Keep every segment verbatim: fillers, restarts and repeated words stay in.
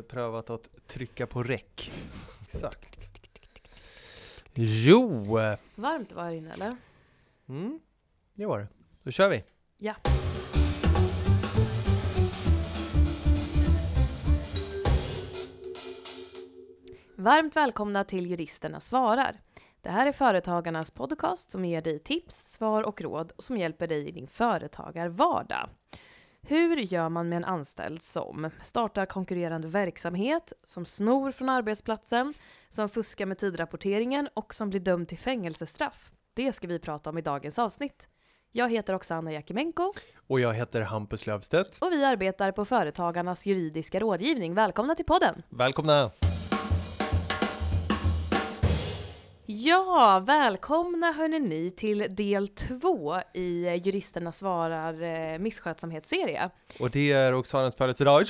har prövat att trycka på räck. Exakt. Jo! Varmt var det inne, eller? Mm, det var det. Då kör vi. Ja. Varmt välkomna till Juristerna svarar. Det här är Företagarnas podcast som ger dig tips, svar och råd och som hjälper dig i din företagarvardag. Hur gör man med en anställd som startar konkurrerande verksamhet, som snor från arbetsplatsen, som fuskar med tidrapporteringen och som blir dömd till fängelsestraff? Det ska vi prata om i dagens avsnitt. Jag heter Oksana Jakimenko. Och jag heter Hampus Löfstedt. Och vi arbetar på Företagarnas juridiska rådgivning. Välkomna till podden! Välkomna! Ja, välkomna hörni ni till del två i Juristerna svarar eh, misskötsamhetsserie. Och det är Oksanas födelsedag.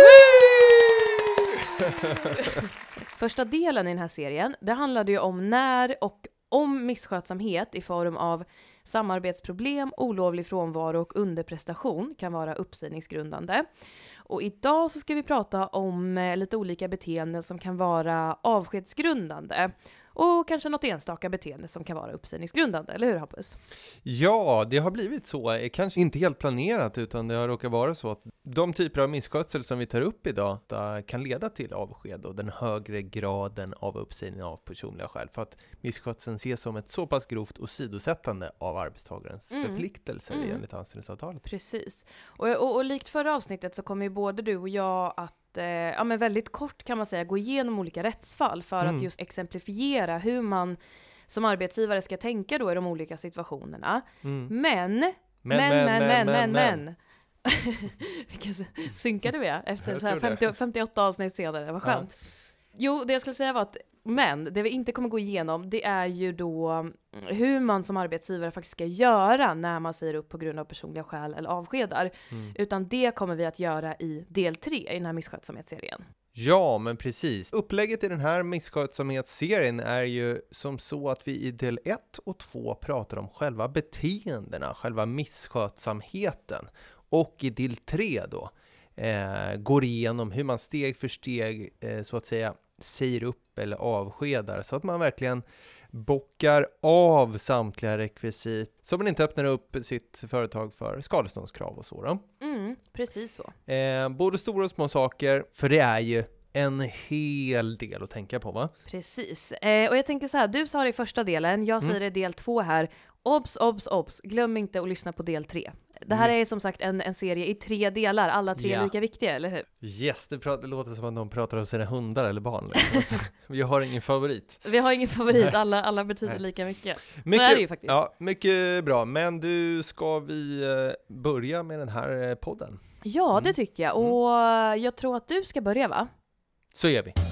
Första delen i den här serien, det handlade ju om när och om misskötsamhet i form av samarbetsproblem, olovlig frånvaro och underprestation kan vara uppsägningsgrundande. Och idag så ska vi prata om eh, lite olika beteenden som kan vara avskedsgrundande. Och kanske något enstaka beteende som kan vara uppsägningsgrundande, eller hur Hampus? Ja, det har blivit så. Kanske inte helt planerat, utan det har råkat vara så att de typer av misskötsel som vi tar upp idag kan leda till avsked och den högre graden av uppsägning av personliga skäl. För att misskötseln ses som ett så pass grovt åsidosättande av arbetstagarens mm. förpliktelser mm. enligt anställningsavtalet. Precis. Och, och, och likt förra avsnittet så kommer ju både du och jag att ja, men väldigt kort kan man säga gå igenom olika rättsfall för mm. att just exemplifiera hur man som arbetsgivare ska tänka då i de olika situationerna. Mm. Men, men, men, men, men, men, men. men. Vilka synkade vi efter så här femtio, femtioåtta avsnitt senare, vad skönt. Ja. Jo, det jag skulle säga var att men det vi inte kommer gå igenom, det är ju då hur man som arbetsgivare faktiskt ska göra när man säger upp på grund av personliga skäl eller avskedar. Mm. Utan det kommer vi att göra i del tre i den här misskötsamhetsserien. Ja, men precis. Upplägget i den här misskötsamhetsserien är ju som så att vi i del ett och två pratar om själva beteendena, själva misskötsamheten. Och i del tre då eh, går igenom hur man steg för steg eh, så att säga säger upp eller avskedar så att man verkligen bockar av samtliga rekvisit så man inte öppnar upp sitt företag för skadeståndskrav och så då. Mm, precis så. Eh, både stora och små saker, för det är ju en hel del att tänka på, va? Precis. Eh, och jag tänker så här, du sa det i första delen, jag säger mm. det i del två här. Obs, obs, obs. Glöm inte att lyssna på del tre. Det här mm. är som sagt en, en serie i tre delar. Alla tre yeah. är lika viktiga, eller hur? Yes, det, pratar, det låter som att de pratar om sina hundar eller barn. Liksom. Vi har ingen favorit. Vi har ingen favorit. Alla, alla betyder Nej. lika mycket. mycket. Så är det ju faktiskt. Ja, mycket bra. Men du, ska vi uh, börja med den här podden? Ja, mm. det tycker jag. Och mm. jag tror att du ska börja, va? Så gör vi.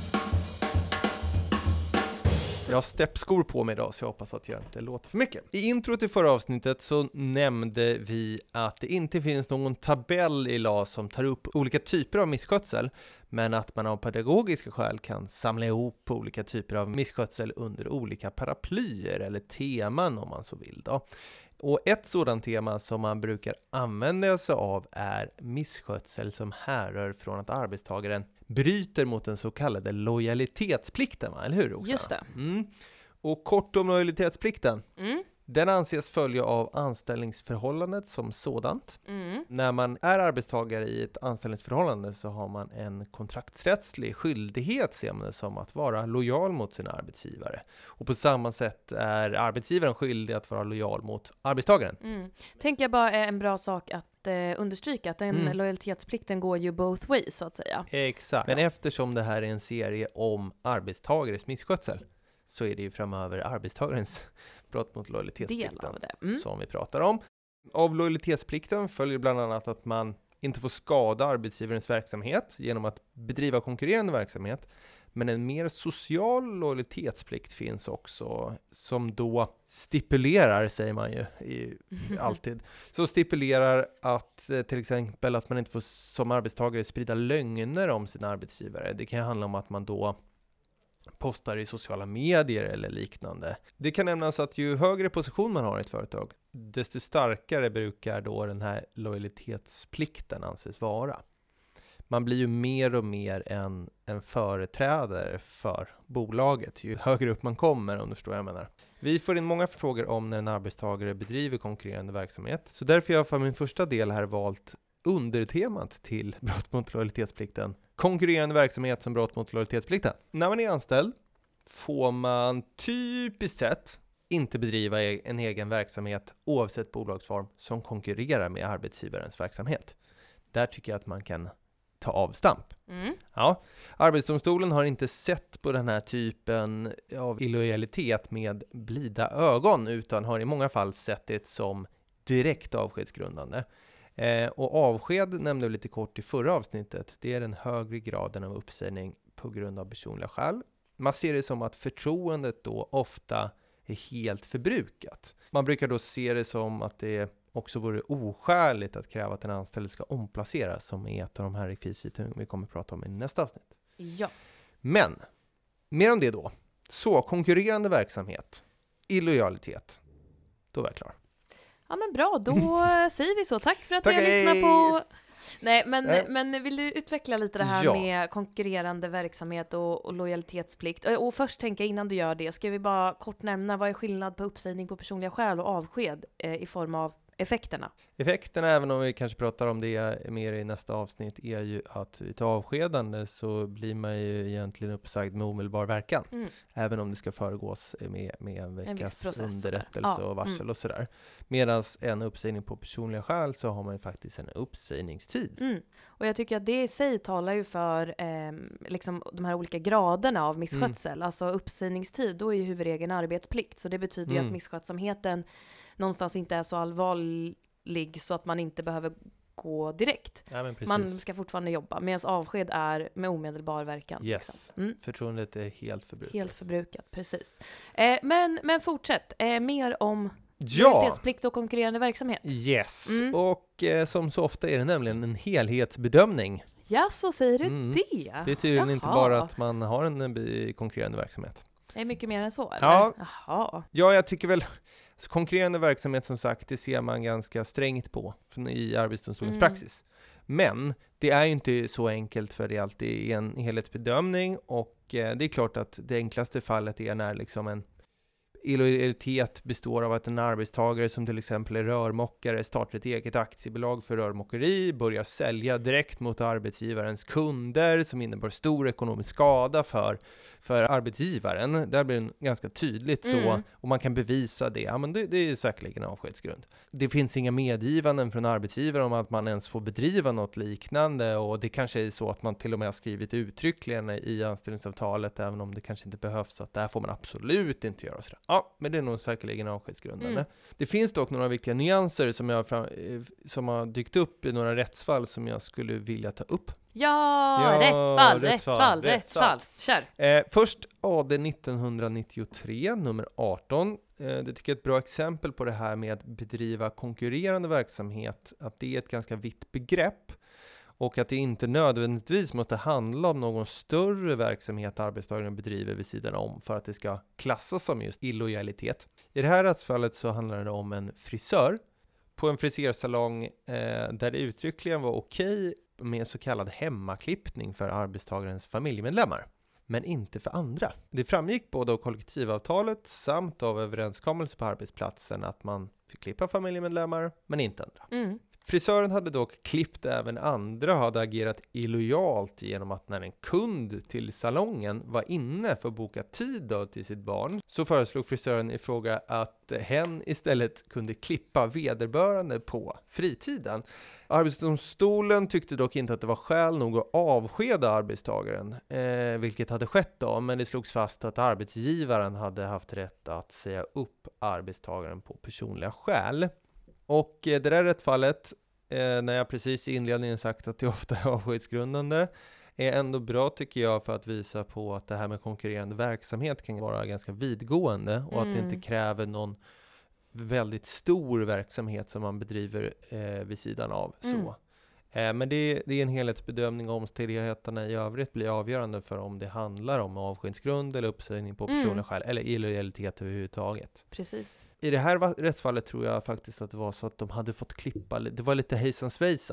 Jag har steppskor på mig idag så jag hoppas att jag inte låter för mycket. I intro till förra avsnittet så nämnde vi att det inte finns någon tabell i L A S som tar upp olika typer av misskötsel, men att man av pedagogiska skäl kan samla ihop olika typer av misskötsel under olika paraplyer eller teman om man så vill då. Och ett sådant tema som man brukar använda sig av är misskötsel som härrör från att arbetstagaren bryter mot den så kallade lojalitetsplikten, va? Eller hur, Roxana? Just det. Mm. Och kort om lojalitetsplikten. Mm. Den anses följa av anställningsförhållandet som sådant. Mm. När man är arbetstagare i ett anställningsförhållande så har man en kontraktsrättslig skyldighet, ser man det som, att vara lojal mot sin arbetsgivare. Och på samma sätt är arbetsgivaren skyldig att vara lojal mot arbetstagaren. Mm. Tänker jag bara är en bra sak att eh, understryka att den mm. lojalitetsplikten går ju both ways så att säga. Exakt. Men eftersom det här är en serie om arbetstagares misskötsel så är det ju framöver arbetstagarens brott mot lojalitetsplikten mm. som vi pratar om. Av lojalitetsplikten följer bland annat att man inte får skada arbetsgivarens verksamhet genom att bedriva konkurrerande verksamhet. Men en mer social lojalitetsplikt finns också som då stipulerar, säger man ju i, alltid, så stipulerar att eh, till exempel att man inte får som arbetstagare sprida lögner om sin arbetsgivare. Det kan handla om att man då postar i sociala medier eller liknande. Det kan nämnas att ju högre position man har i ett företag, desto starkare brukar då den här lojalitetsplikten anses vara. man blir ju mer och mer en, en företrädare för bolaget ju högre upp man kommer, om du förstår vad jag menar. Vi får in många frågor om när en arbetstagare bedriver konkurrerande verksamhet. Så därför har jag för min första del här valt undertemat till brott mot lojalitetsplikten. Konkurrerande verksamhet som brott mot lojalitetsplikten. När man är anställd får man typiskt sett inte bedriva en egen verksamhet oavsett bolagsform som konkurrerar med arbetsgivarens verksamhet. Där tycker jag att man kan ta avstamp. Mm. Ja, Arbetsdomstolen har inte sett på den här typen av illojalitet med blida ögon utan har i många fall sett det som direkt avskedsgrundande. Eh, och avsked nämnde vi lite kort i förra avsnittet. Det är den högre graden av uppsägning på grund av personliga skäl. Man ser det som att förtroendet då ofta är helt förbrukat. Man brukar då se det som att det också vore oskäligt att kräva att en anställd ska omplaceras, som är ett av de här rekvisiten vi kommer att prata om i nästa avsnitt. Ja. Men, mer om det då. Så, konkurrerande verksamhet, illojalitet. Då var jag klar. Ja men bra, då säger vi så. Tack för att Tack, ni har lyssnat hej. på... Nej, men, äh. men vill du utveckla lite det här ja. med konkurrerande verksamhet och, och lojalitetsplikt? Och, och först tänka innan du gör det, ska vi bara kort nämna vad är skillnad på uppsägning på personliga skäl och avsked eh, i form av effekterna? Effekterna, även om vi kanske pratar om det mer i nästa avsnitt, är ju att vid avskedande så blir man ju egentligen uppsagd med omedelbar verkan. Mm. Även om det ska föregås med, med en veckas en underrättelse ja. och varsel mm. och sådär. Medan en uppsägning på personliga skäl så har man ju faktiskt en uppsägningstid. Mm. Och jag tycker att det i sig talar ju för eh, liksom de här olika graderna av misskötsel. Mm. Alltså uppsägningstid, då är ju huvudregeln arbetsplikt. Så det betyder ju mm. att misskötsamheten någonstans inte är så allvarlig så att man inte behöver gå direkt. Ja, man ska fortfarande jobba, medan avsked är med omedelbar verkan. Yes, liksom. mm. förtroendet är helt förbrukat. Helt förbrukat, precis. Eh, men, men fortsätt, eh, mer om ja. lojalitetsplikt och konkurrerande verksamhet. Yes, mm. och eh, som så ofta är det nämligen en helhetsbedömning. Ja, så säger du mm. det? Det är tydligen Jaha. inte bara att man har en, en konkurrerande verksamhet. Det är mycket mer än så, eller? Ja, Jaha. ja jag tycker väl... Så konkurrerande verksamhet, som sagt, det ser man ganska strängt på i Arbetsdomstolens mm. praxis. Men det är ju inte så enkelt, för det är alltid en helhetsbedömning, och eh, det är klart att det enklaste fallet är när liksom en illojalitet består av att en arbetstagare som till exempel är rörmokare startar ett eget aktiebolag för rörmokeri, börjar sälja direkt mot arbetsgivarens kunder, som innebär stor ekonomisk skada för, för arbetsgivaren. Där blir det ganska tydligt så, mm. och man kan bevisa det. Ja, men det, det är säkerligen avskedsgrund. Det finns inga medgivanden från arbetsgivaren om att man ens får bedriva något liknande, och det kanske är så att man till och med har skrivit uttryckligen i anställningsavtalet, även om det kanske inte behövs, att där får man absolut inte göra sådär. Ja, men det är nog säkerligen avskedsgrundande. Mm. Det finns dock några viktiga nyanser som, jag fram, som har dykt upp i några rättsfall som jag skulle vilja ta upp. Ja, ja rättsfall, rättsfall, rättsfall, rättsfall. Kör. Eh, först A D nittonhundranittiotre, nummer arton. Eh, det tycker jag är ett bra exempel på det här med att bedriva konkurrerande verksamhet. Att det är ett ganska vitt begrepp. Och att det inte nödvändigtvis måste handla om någon större verksamhet arbetstagaren bedriver vid sidan om för att det ska klassas som just illojalitet. I det här rättsfallet så handlar det om en frisör på en frisersalong eh, där det uttryckligen var okej med så kallad hemmaklippning för arbetstagarens familjemedlemmar, men inte för andra. Det framgick både av kollektivavtalet samt av överenskommelse på arbetsplatsen att man fick klippa familjemedlemmar, men inte andra. Mm. Frisören hade dock klippt även andra och hade agerat illojalt genom att när en kund till salongen var inne för att boka tid då till sitt barn, så föreslog frisören i fråga att hen istället kunde klippa vederbörande på fritiden. Arbetsdomstolen tyckte dock inte att det var skäl nog att avskeda arbetstagaren, eh, vilket hade skett då, men det slogs fast att arbetsgivaren hade haft rätt att säga upp arbetstagaren på personliga skäl. Och det där rättsfallet, eh, när jag precis i inledningen sagt att det ofta är avskedsgrundande, är ändå bra tycker jag för att visa på att det här med konkurrerande verksamhet kan vara ganska vidgående och mm. att det inte kräver någon väldigt stor verksamhet som man bedriver eh, vid sidan av. Mm. Så. Eh, men det, det är en helhetsbedömning, och omständigheterna i övrigt blir avgörande för om det handlar om avskedsgrund eller uppsägning på personliga mm. skäl eller illojalitet överhuvudtaget. Precis. I det här rättsfallet tror jag faktiskt att det var så att de hade fått klippa, det var lite hejsan svejsan.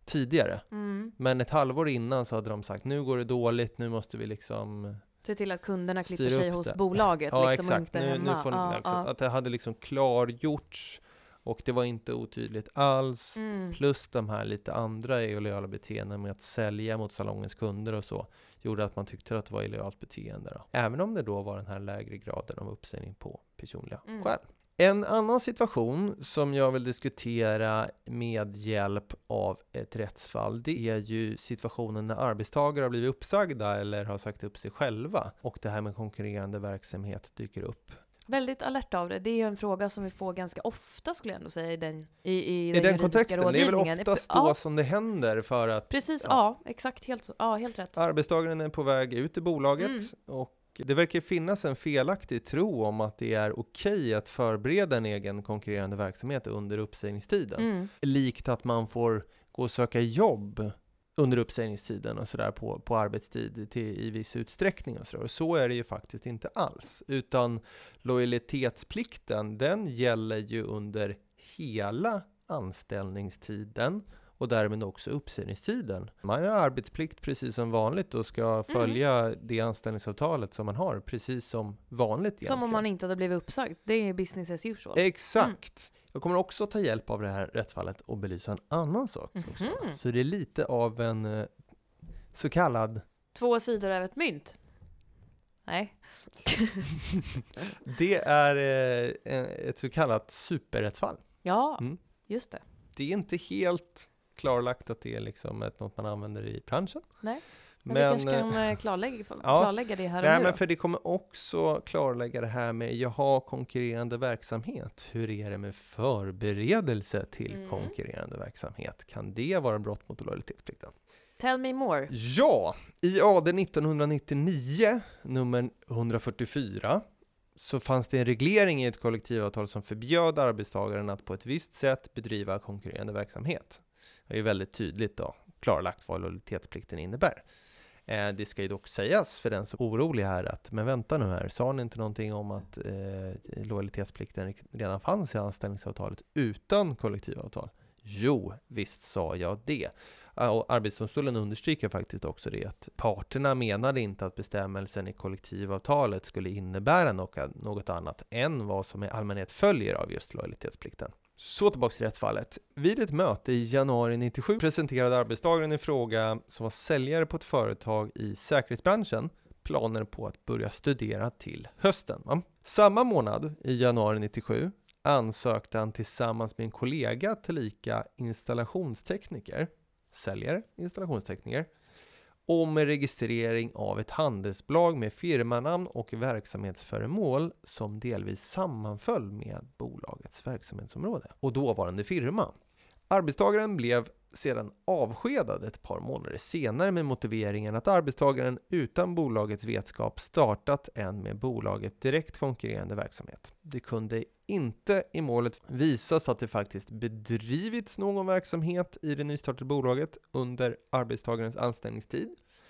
tidigare. Mm. Men ett halvår innan så hade de sagt, nu går det dåligt, nu måste vi liksom se till att kunderna klipper sig hos det. Bolaget. Ja, liksom, exakt. Inte nu, hemma. nu får ja, ni, liksom, ja. Att det hade liksom klargjorts och det var inte otydligt alls. Mm. Plus de här lite andra illojala beteenden med att sälja mot salongens kunder och så gjorde att man tyckte att det var illojalt beteende. Då. Även om det då var den här lägre graden av uppsägning på personliga Mm. skäl. En annan situation som jag vill diskutera med hjälp av ett rättsfall, det är ju situationen när arbetstagare har blivit uppsagda eller har sagt upp sig själva och det här med konkurrerande verksamhet dyker upp. Väldigt alert av det. Det är ju en fråga som vi får ganska ofta, skulle jag ändå säga, i den, i, i I den, den kontexten, det är väl oftast då ja. som det händer för att... Precis, ja, ja exakt, helt, ja, helt rätt. Arbetstagaren är på väg ut i bolaget Mm. och det verkar finnas en felaktig tro om att det är okej att förbereda en egen konkurrerande verksamhet under uppsägningstiden. Mm. Likt att man får gå och söka jobb under uppsägningstiden och sådär på, på arbetstid till, i viss utsträckning och så. Och så är det ju faktiskt inte alls. Utan lojalitetsplikten, den gäller ju under hela anställningstiden och därmed också uppsägningstiden. Man har arbetsplikt precis som vanligt och ska följa mm. det anställningsavtalet som man har precis som vanligt egentligen. Som om man inte hade blivit uppsagd. Det är business as usual. Exakt. Mm. Jag kommer också ta hjälp av det här rättsfallet och belysa en annan sak. Mm-hmm. Också. Så det är lite av en så kallad... Två sidor av ett mynt. Nej. Det är ett så kallat superrättsfall. Ja, mm. just det. Det är inte helt klarlagt att det är liksom ett, något man använder i branschen. Nej, men, men vi kanske kan klarlägga, klarlägga ja, det här och nej, nu men då. För det kommer också klarlägga det här med, jag har konkurrerande verksamhet. Hur är det med förberedelse till mm. konkurrerande verksamhet? Kan det vara brott mot lojalitetsplikten? Tell me more. Ja, i A D nittonhundranittionio, nummer etthundrafyrtiofyra, så fanns det en reglering i ett kollektivavtal som förbjöd arbetstagaren att på ett visst sätt bedriva konkurrerande verksamhet. Det är väldigt tydligt då, klarlagt vad lojalitetsplikten innebär. Eh, det ska ju dock sägas för den som är orolig här att, men vänta nu här, sa ni inte någonting om att eh, lojalitetsplikten redan fanns i anställningsavtalet utan kollektivavtal? Jo, visst sa jag det. Och Arbetsdomstolen understryker faktiskt också det att parterna menade inte att bestämmelsen i kollektivavtalet skulle innebära något annat än vad som i allmänhet följer av just lojalitetsplikten. Så tillbaka till rättsfallet. Vid ett möte i januari nittiosju presenterade arbetstagaren i fråga som var säljare på ett företag i säkerhetsbranschen planer på att börja studera till hösten. Va? Samma månad i januari nittiosju ansökte han tillsammans med en kollega tillika installationstekniker, säljare, installationstekniker, om registrering av ett handelsbolag med firmanamn och verksamhetsföremål som delvis sammanföll med bolagets verksamhetsområde och dåvarande firma. Arbetstagaren blev sedan avskedad ett par månader senare med motiveringen att arbetstagaren utan bolagets vetskap startat en med bolaget direkt konkurrerande verksamhet. Det kunde inte i målet visas att det faktiskt bedrivits någon verksamhet i det nystartade bolaget under arbetstagarens anställningstid.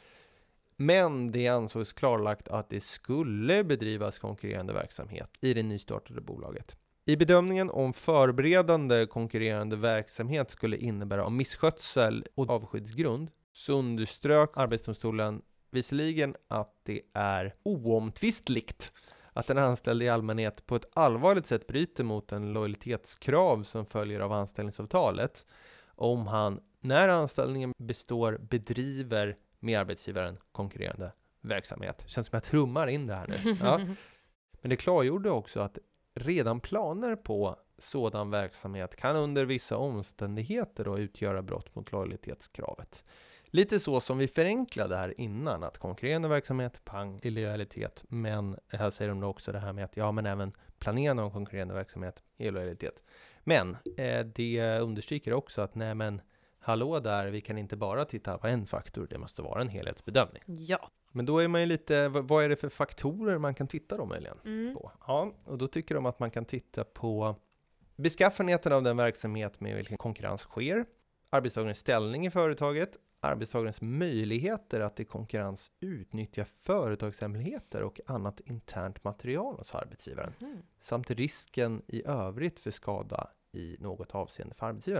Men det ansågs klarlagt att det skulle bedrivas konkurrerande verksamhet i det nystartade bolaget. I bedömningen om förberedande konkurrerande verksamhet skulle innebära av misskötsel och avskyddsgrund så underströk Arbetsdomstolen visserligen att det är oomtvistligt att en anställd i allmänhet på ett allvarligt sätt bryter mot en lojalitetskrav som följer av anställningsavtalet om han när anställningen består bedriver med arbetsgivaren konkurrerande verksamhet. Känns som jag trummar in det här nu. Ja. Men det klargjorde också att redan planer på sådan verksamhet kan under vissa omständigheter då utgöra brott mot lojalitetskravet. Lite så som vi förenklade här innan, att konkurrerande verksamhet, pang, illojalitet, men här säger de då också det här med att ja, men även planera av konkurrerande verksamhet, illojalitet. Men eh, det understryker också att nej men hallå där, vi kan inte bara titta på en faktor, det måste vara en helhetsbedömning. Ja. Men då är man ju lite, vad är det för faktorer man kan titta då möjligen mm. på? Ja, och då tycker de att man kan titta på beskaffenheten av den verksamhet med vilken konkurrens sker, arbetstagarens ställning i företaget, arbetstagarens möjligheter att i konkurrens utnyttja företagshemligheter och annat internt material hos arbetsgivaren, mm. samt risken i övrigt för skada i något avseende för arbetsgivaren.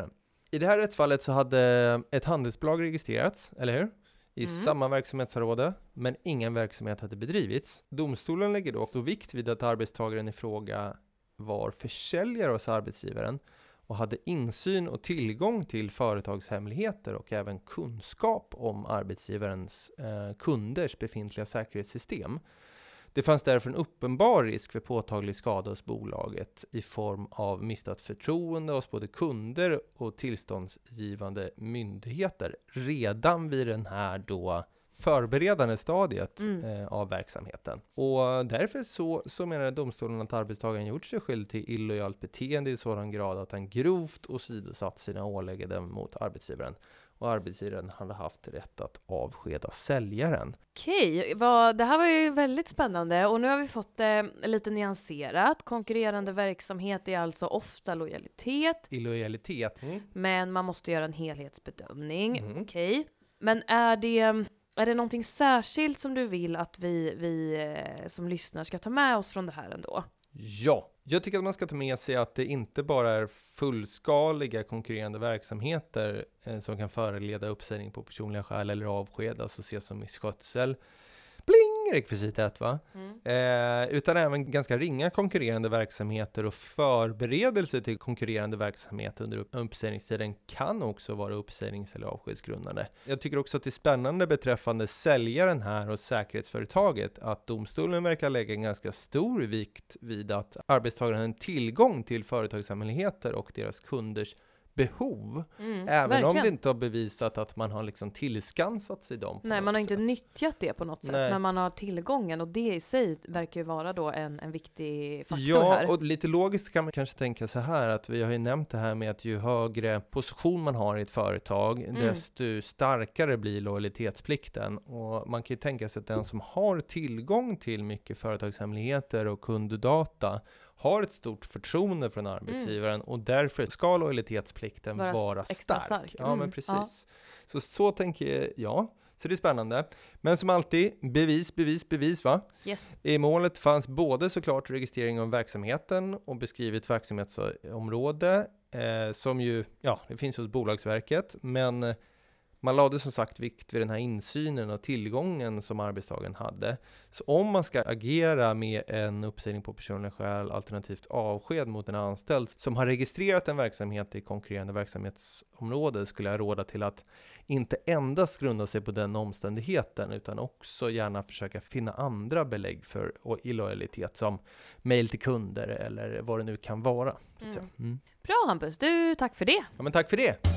I det här rättsfallet så hade ett handelsbolag registrerats, eller hur? I mm. samma verksamhetsområde, men ingen verksamhet hade bedrivits. Domstolen lägger då, då vikt vid att arbetstagaren i fråga var försäljare hos arbetsgivaren och hade insyn och tillgång till företagshemligheter och även kunskap om arbetsgivarens eh, kunders befintliga säkerhetssystem. Det fanns därför en uppenbar risk för påtaglig skada hos bolaget i form av mistat förtroende hos både kunder och tillståndsgivande myndigheter redan vid den här då förberedande stadiet mm. eh, av verksamheten. Och därför så, så menar domstolen att arbetstagaren gjort sig skyldig till illojalt beteende i sådan grad att han grovt åsidosatt sina ålägganden mot arbetsgivaren. Och arbetsgivaren hade haft rätt att avskeda säljaren. Okej, vad, det här var ju väldigt spännande och nu har vi fått det eh, lite nyanserat. Konkurrerande verksamhet är alltså ofta lojalitet. Illojalitet. Mm. Men man måste göra en helhetsbedömning. Mm. Okej, men är det... Är det någonting särskilt som du vill att vi, vi eh, som lyssnar ska ta med oss från det här ändå? Ja, jag tycker att man ska ta med sig att det inte bara är fullskaliga konkurrerande verksamheter eh, som kan föreleda uppsägning på personliga skäl eller avsked, alltså ses som misskötsel. Bling, rekvisit ett, va? Mm. Eh, utan även ganska ringa konkurrerande verksamheter och förberedelse till konkurrerande verksamhet under uppsägningstiden kan också vara uppsägnings- eller avskedsgrundande. Jag tycker också att det är spännande beträffande säljaren här och säkerhetsföretaget att domstolen verkar lägga en ganska stor vikt vid att arbetstagaren har en tillgång till företagshemligheter och deras kunders behov, mm, även verkligen. Om det inte har bevisat att man har liksom tillskansat sig dem. Nej, man har inte sätt. nyttjat det på något sätt, Nej. men man har tillgången och det i sig verkar ju vara då en, en viktig faktor ja, här. Ja, och lite logiskt kan man kanske tänka så här att vi har ju nämnt det här med att ju högre position man har i ett företag, mm. desto starkare blir lojalitetsplikten. Och man kan ju tänka sig att den som har tillgång till mycket företagshemligheter och kunddata har ett stort förtroende från arbetsgivaren mm. och därför ska lojalitetsplikten vara, vara stark. stark. Ja, mm. men precis. Ja. Så, så tänker jag. Så det är spännande. Men som alltid, bevis, bevis, bevis, va? Yes. I målet fanns både såklart registrering av verksamheten och beskrivet verksamhetsområde eh, som ju, ja, det finns hos Bolagsverket, men man lade som sagt vikt vid den här insynen och tillgången som arbetstagaren hade. Så om man ska agera med en uppsägning på personliga skäl alternativt avsked mot en anställd som har registrerat en verksamhet i konkurrerande verksamhetsområde skulle jag råda till att inte endast grunda sig på den omständigheten utan också gärna försöka finna andra belägg för illojalitet som mejl till kunder eller vad det nu kan vara. Så mm. Mm. Bra Hampus, du, tack för det. Ja, men tack för det.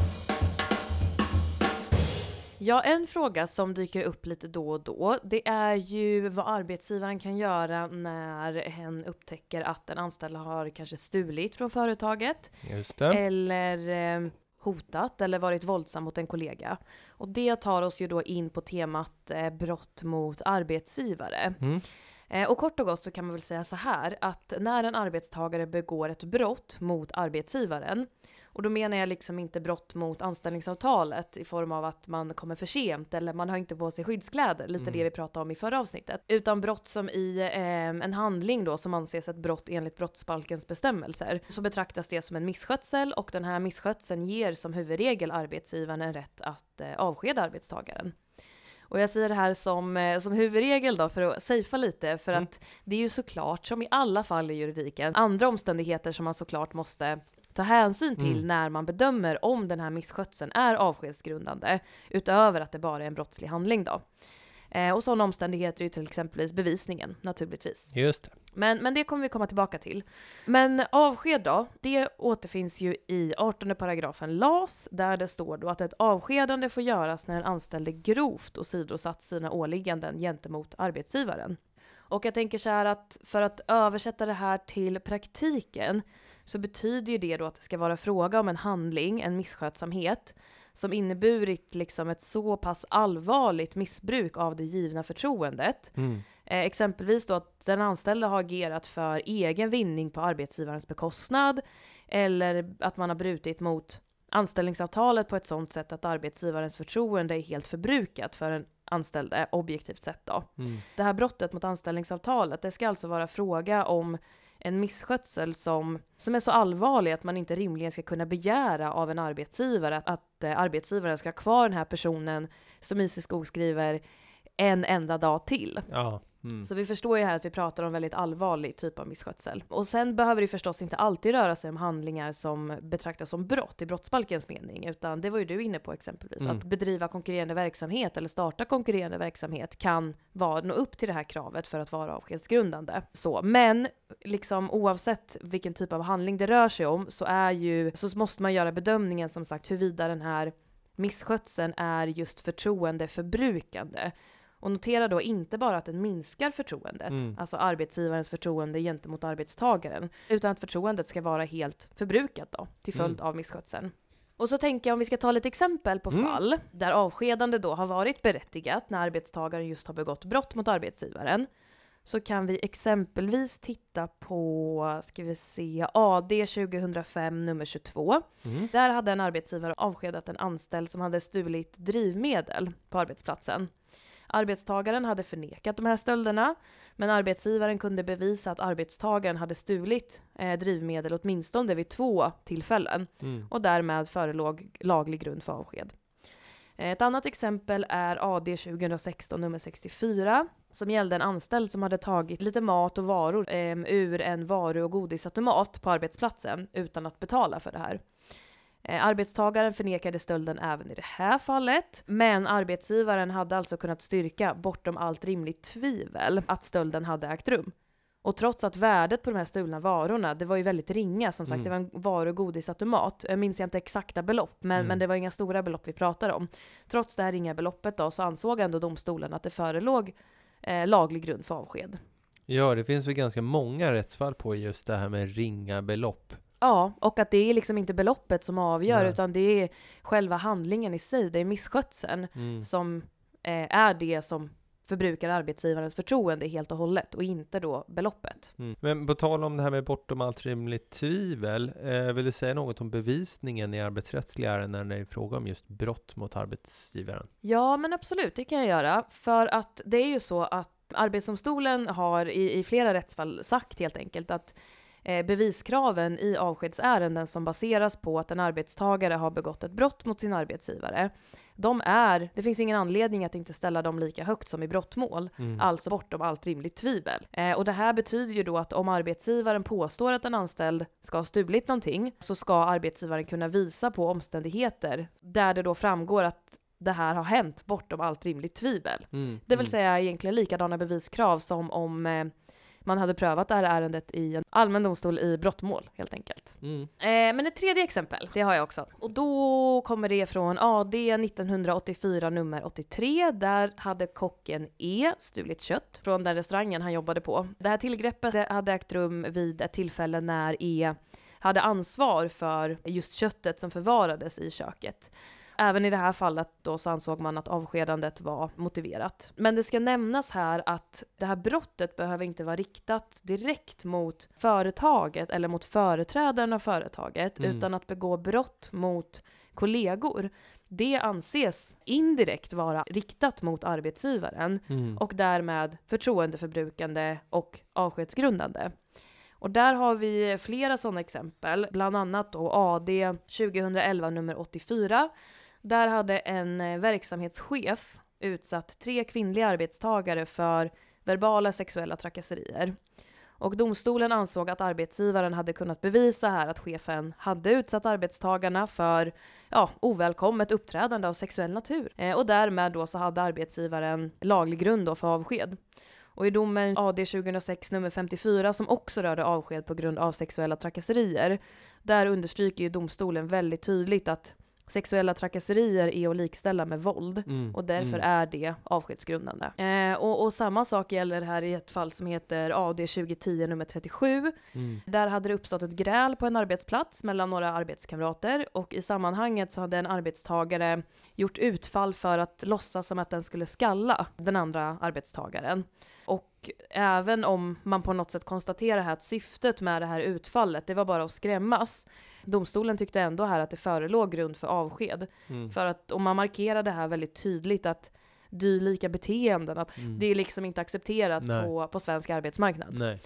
Ja, en fråga som dyker upp lite då och då, det är ju vad arbetsgivaren kan göra när hen upptäcker att en anställd har kanske stulit från företaget. Just det. Eller eh, hotat eller varit våldsam mot en kollega. Och det tar oss ju då in på temat eh, brott mot arbetsgivare. Mm. Eh, och kort och gott så kan man väl säga så här att när en arbetstagare begår ett brott mot arbetsgivaren, och då menar jag liksom inte brott mot anställningsavtalet i form av att man kommer för sent eller man har inte på sig skyddskläder, lite mm. det vi pratade om i förra avsnittet. Utan brott som i eh, en handling då som anses ett brott enligt brottsbalkens bestämmelser. Så betraktas det som en misskötsel och den här misskötseln ger som huvudregel arbetsgivaren en rätt att eh, avskeda arbetstagaren. Och jag säger det här som, som huvudregel då för att safea lite för mm. att det är ju såklart som i alla fall i juridiken andra omständigheter som man såklart måste ta hänsyn till mm. när man bedömer om den här misskötseln är avskedsgrundande utöver att det bara är en brottslig handling då. Eh, och sådana omständigheter är ju till exempelvis bevisningen naturligtvis. Just det. Men, men det kommer vi komma tillbaka till. Men avsked då, det återfinns ju i artonde paragrafen L A S där det står då att ett avskedande får göras när en anställd grovt åsidosatt sina åligganden gentemot arbetsgivaren. Och jag tänker så här att för att översätta det här till praktiken så betyder ju det då att det ska vara fråga om en handling, en misskötsamhet som inneburit liksom ett så pass allvarligt missbruk av det givna förtroendet. Mm. Eh, exempelvis då att den anställda har agerat för egen vinning på arbetsgivarens bekostnad eller att man har brutit mot anställningsavtalet på ett sådant sätt att arbetsgivarens förtroende är helt förbrukat för en anställde objektivt sett då. Mm. Det här brottet mot anställningsavtalet, det ska alltså vara fråga om en misskötsel som, som är så allvarlig att man inte rimligen ska kunna begära av en arbetsgivare att, att eh, arbetsgivaren ska ha kvar den här personen, som Isis Skog skriver, en enda dag till. Ja. Mm. Så vi förstår ju här att vi pratar om väldigt allvarlig typ av misskötsel. Och sen behöver det förstås inte alltid röra sig om handlingar som betraktas som brott i brottsbalkens mening, utan det var ju du inne på exempelvis. Mm. Att bedriva konkurrerande verksamhet eller starta konkurrerande verksamhet kan vara, nå upp till det här kravet för att vara avskedsgrundande. Så, men liksom oavsett vilken typ av handling det rör sig om så, är ju, så måste man göra bedömningen som sagt huruvida den här misskötseln är just förtroendeförbrukande. Och notera då inte bara att den minskar förtroendet, mm. alltså arbetsgivarens förtroende gentemot arbetstagaren, utan att förtroendet ska vara helt förbrukat då, till följd mm. av misskötseln. Och så tänker jag om vi ska ta lite exempel på mm. fall där avskedande då har varit berättigat när arbetstagaren just har begått brott mot arbetsgivaren. Så kan vi exempelvis titta på, ska vi se, A D tjugohundrafem nummer tjugotvå. Mm. Där hade en arbetsgivare avskedat en anställd som hade stulit drivmedel på arbetsplatsen. Arbetstagaren hade förnekat de här stölderna, men arbetsgivaren kunde bevisa att arbetstagaren hade stulit eh, drivmedel åtminstone vid två tillfällen mm. och därmed förelåg laglig grund för avsked. Ett annat exempel är A D tjugohundrasexton nummer sextiofyra som gällde en anställd som hade tagit lite mat och varor eh, ur en varu- och godisautomat på arbetsplatsen utan att betala för det här. Arbetstagaren förnekade stölden även i det här fallet, men arbetsgivaren hade alltså kunnat styrka bortom allt rimligt tvivel att stölden hade ägt rum. Och trots att värdet på de här stulna varorna, det var ju väldigt ringa, som sagt, mm. det var en varu- och godisautomat. Jag minns inte exakta belopp, men, mm. men det var inga stora belopp vi pratar om. Trots det här ringa beloppet då, så ansåg ändå domstolen att det förelåg eh, laglig grund för avsked. Ja, det finns ju ganska många rättsfall på just det här med ringa belopp. Ja, och att det är liksom inte beloppet som avgör, Nej. utan det är själva handlingen i sig, det är misskötseln mm. som eh, är det som förbrukar arbetsgivarens förtroende helt och hållet, och inte då beloppet. Mm. Men på tal om det här med bortom allt rimligt tvivel, eh, vill du säga något om bevisningen i arbetsrättsliga ärenden när det är fråga om just brott mot arbetsgivaren? Ja, men absolut, det kan jag göra. För att det är ju så att Arbetsdomstolen har i, i flera rättsfall sagt helt enkelt att beviskraven i avskedsärenden som baseras på att en arbetstagare har begått ett brott mot sin arbetsgivare, de är, det finns ingen anledning att inte ställa dem lika högt som i brottmål, mm. alltså bortom allt rimligt tvivel. Eh, och det här betyder ju då att om arbetsgivaren påstår att en anställd ska ha stulit någonting, så ska arbetsgivaren kunna visa på omständigheter där det då framgår att det här har hänt bortom allt rimligt tvivel. Mm. Det vill säga egentligen likadana beviskrav som om eh, man hade prövat det här ärendet i en allmän domstol i brottmål, helt enkelt. Mm. Eh, men ett tredje exempel, det har jag också. Och då kommer det från A D nittonhundraåttiofyra nummer åttiotre. Där hade kocken E stulit kött från den restaurangen han jobbade på. Det här tillgreppet hade ägt rum vid ett tillfälle när E hade ansvar för just köttet som förvarades i köket. Även i det här fallet då så ansåg man att avskedandet var motiverat. Men det ska nämnas här att det här brottet behöver inte vara riktat direkt mot företaget eller mot företrädaren av företaget, mm. utan att begå brott mot kollegor. Det anses indirekt vara riktat mot arbetsgivaren mm. och därmed förtroendeförbrukande och avskedsgrundande. Och där har vi flera sådana exempel, bland annat då A D tjugohundraelva nummer åttiofyra. Där hade en verksamhetschef utsatt tre kvinnliga arbetstagare för verbala sexuella trakasserier. Och domstolen ansåg att arbetsgivaren hade kunnat bevisa här att chefen hade utsatt arbetstagarna för ja, ovälkommet uppträdande av sexuell natur. Eh, och därmed då så hade arbetsgivaren laglig grund då för avsked. Och i domen A D tjugohundrasex nummer femtiofyra som också rörde avsked på grund av sexuella trakasserier, där understryker ju domstolen väldigt tydligt att sexuella trakasserier är att likställa med våld mm, och därför mm. är det avskedsgrundande. Eh, och, och samma sak gäller här i ett fall som heter A D tjugohundratio nummer trettiosju. Mm. Där hade det uppstått ett gräl på en arbetsplats mellan några arbetskamrater, och i sammanhanget så hade en arbetstagare gjort utfall för att låtsas som att den skulle skalla den andra arbetstagaren. Och även om man på något sätt konstaterar här att syftet med det här utfallet, det var bara att skrämmas. Domstolen tyckte ändå här att det förelåg grund för avsked. Mm. För att om man markerar det här väldigt tydligt att dylika beteenden, att mm. det är liksom inte accepterat på, på svensk arbetsmarknad. Nej.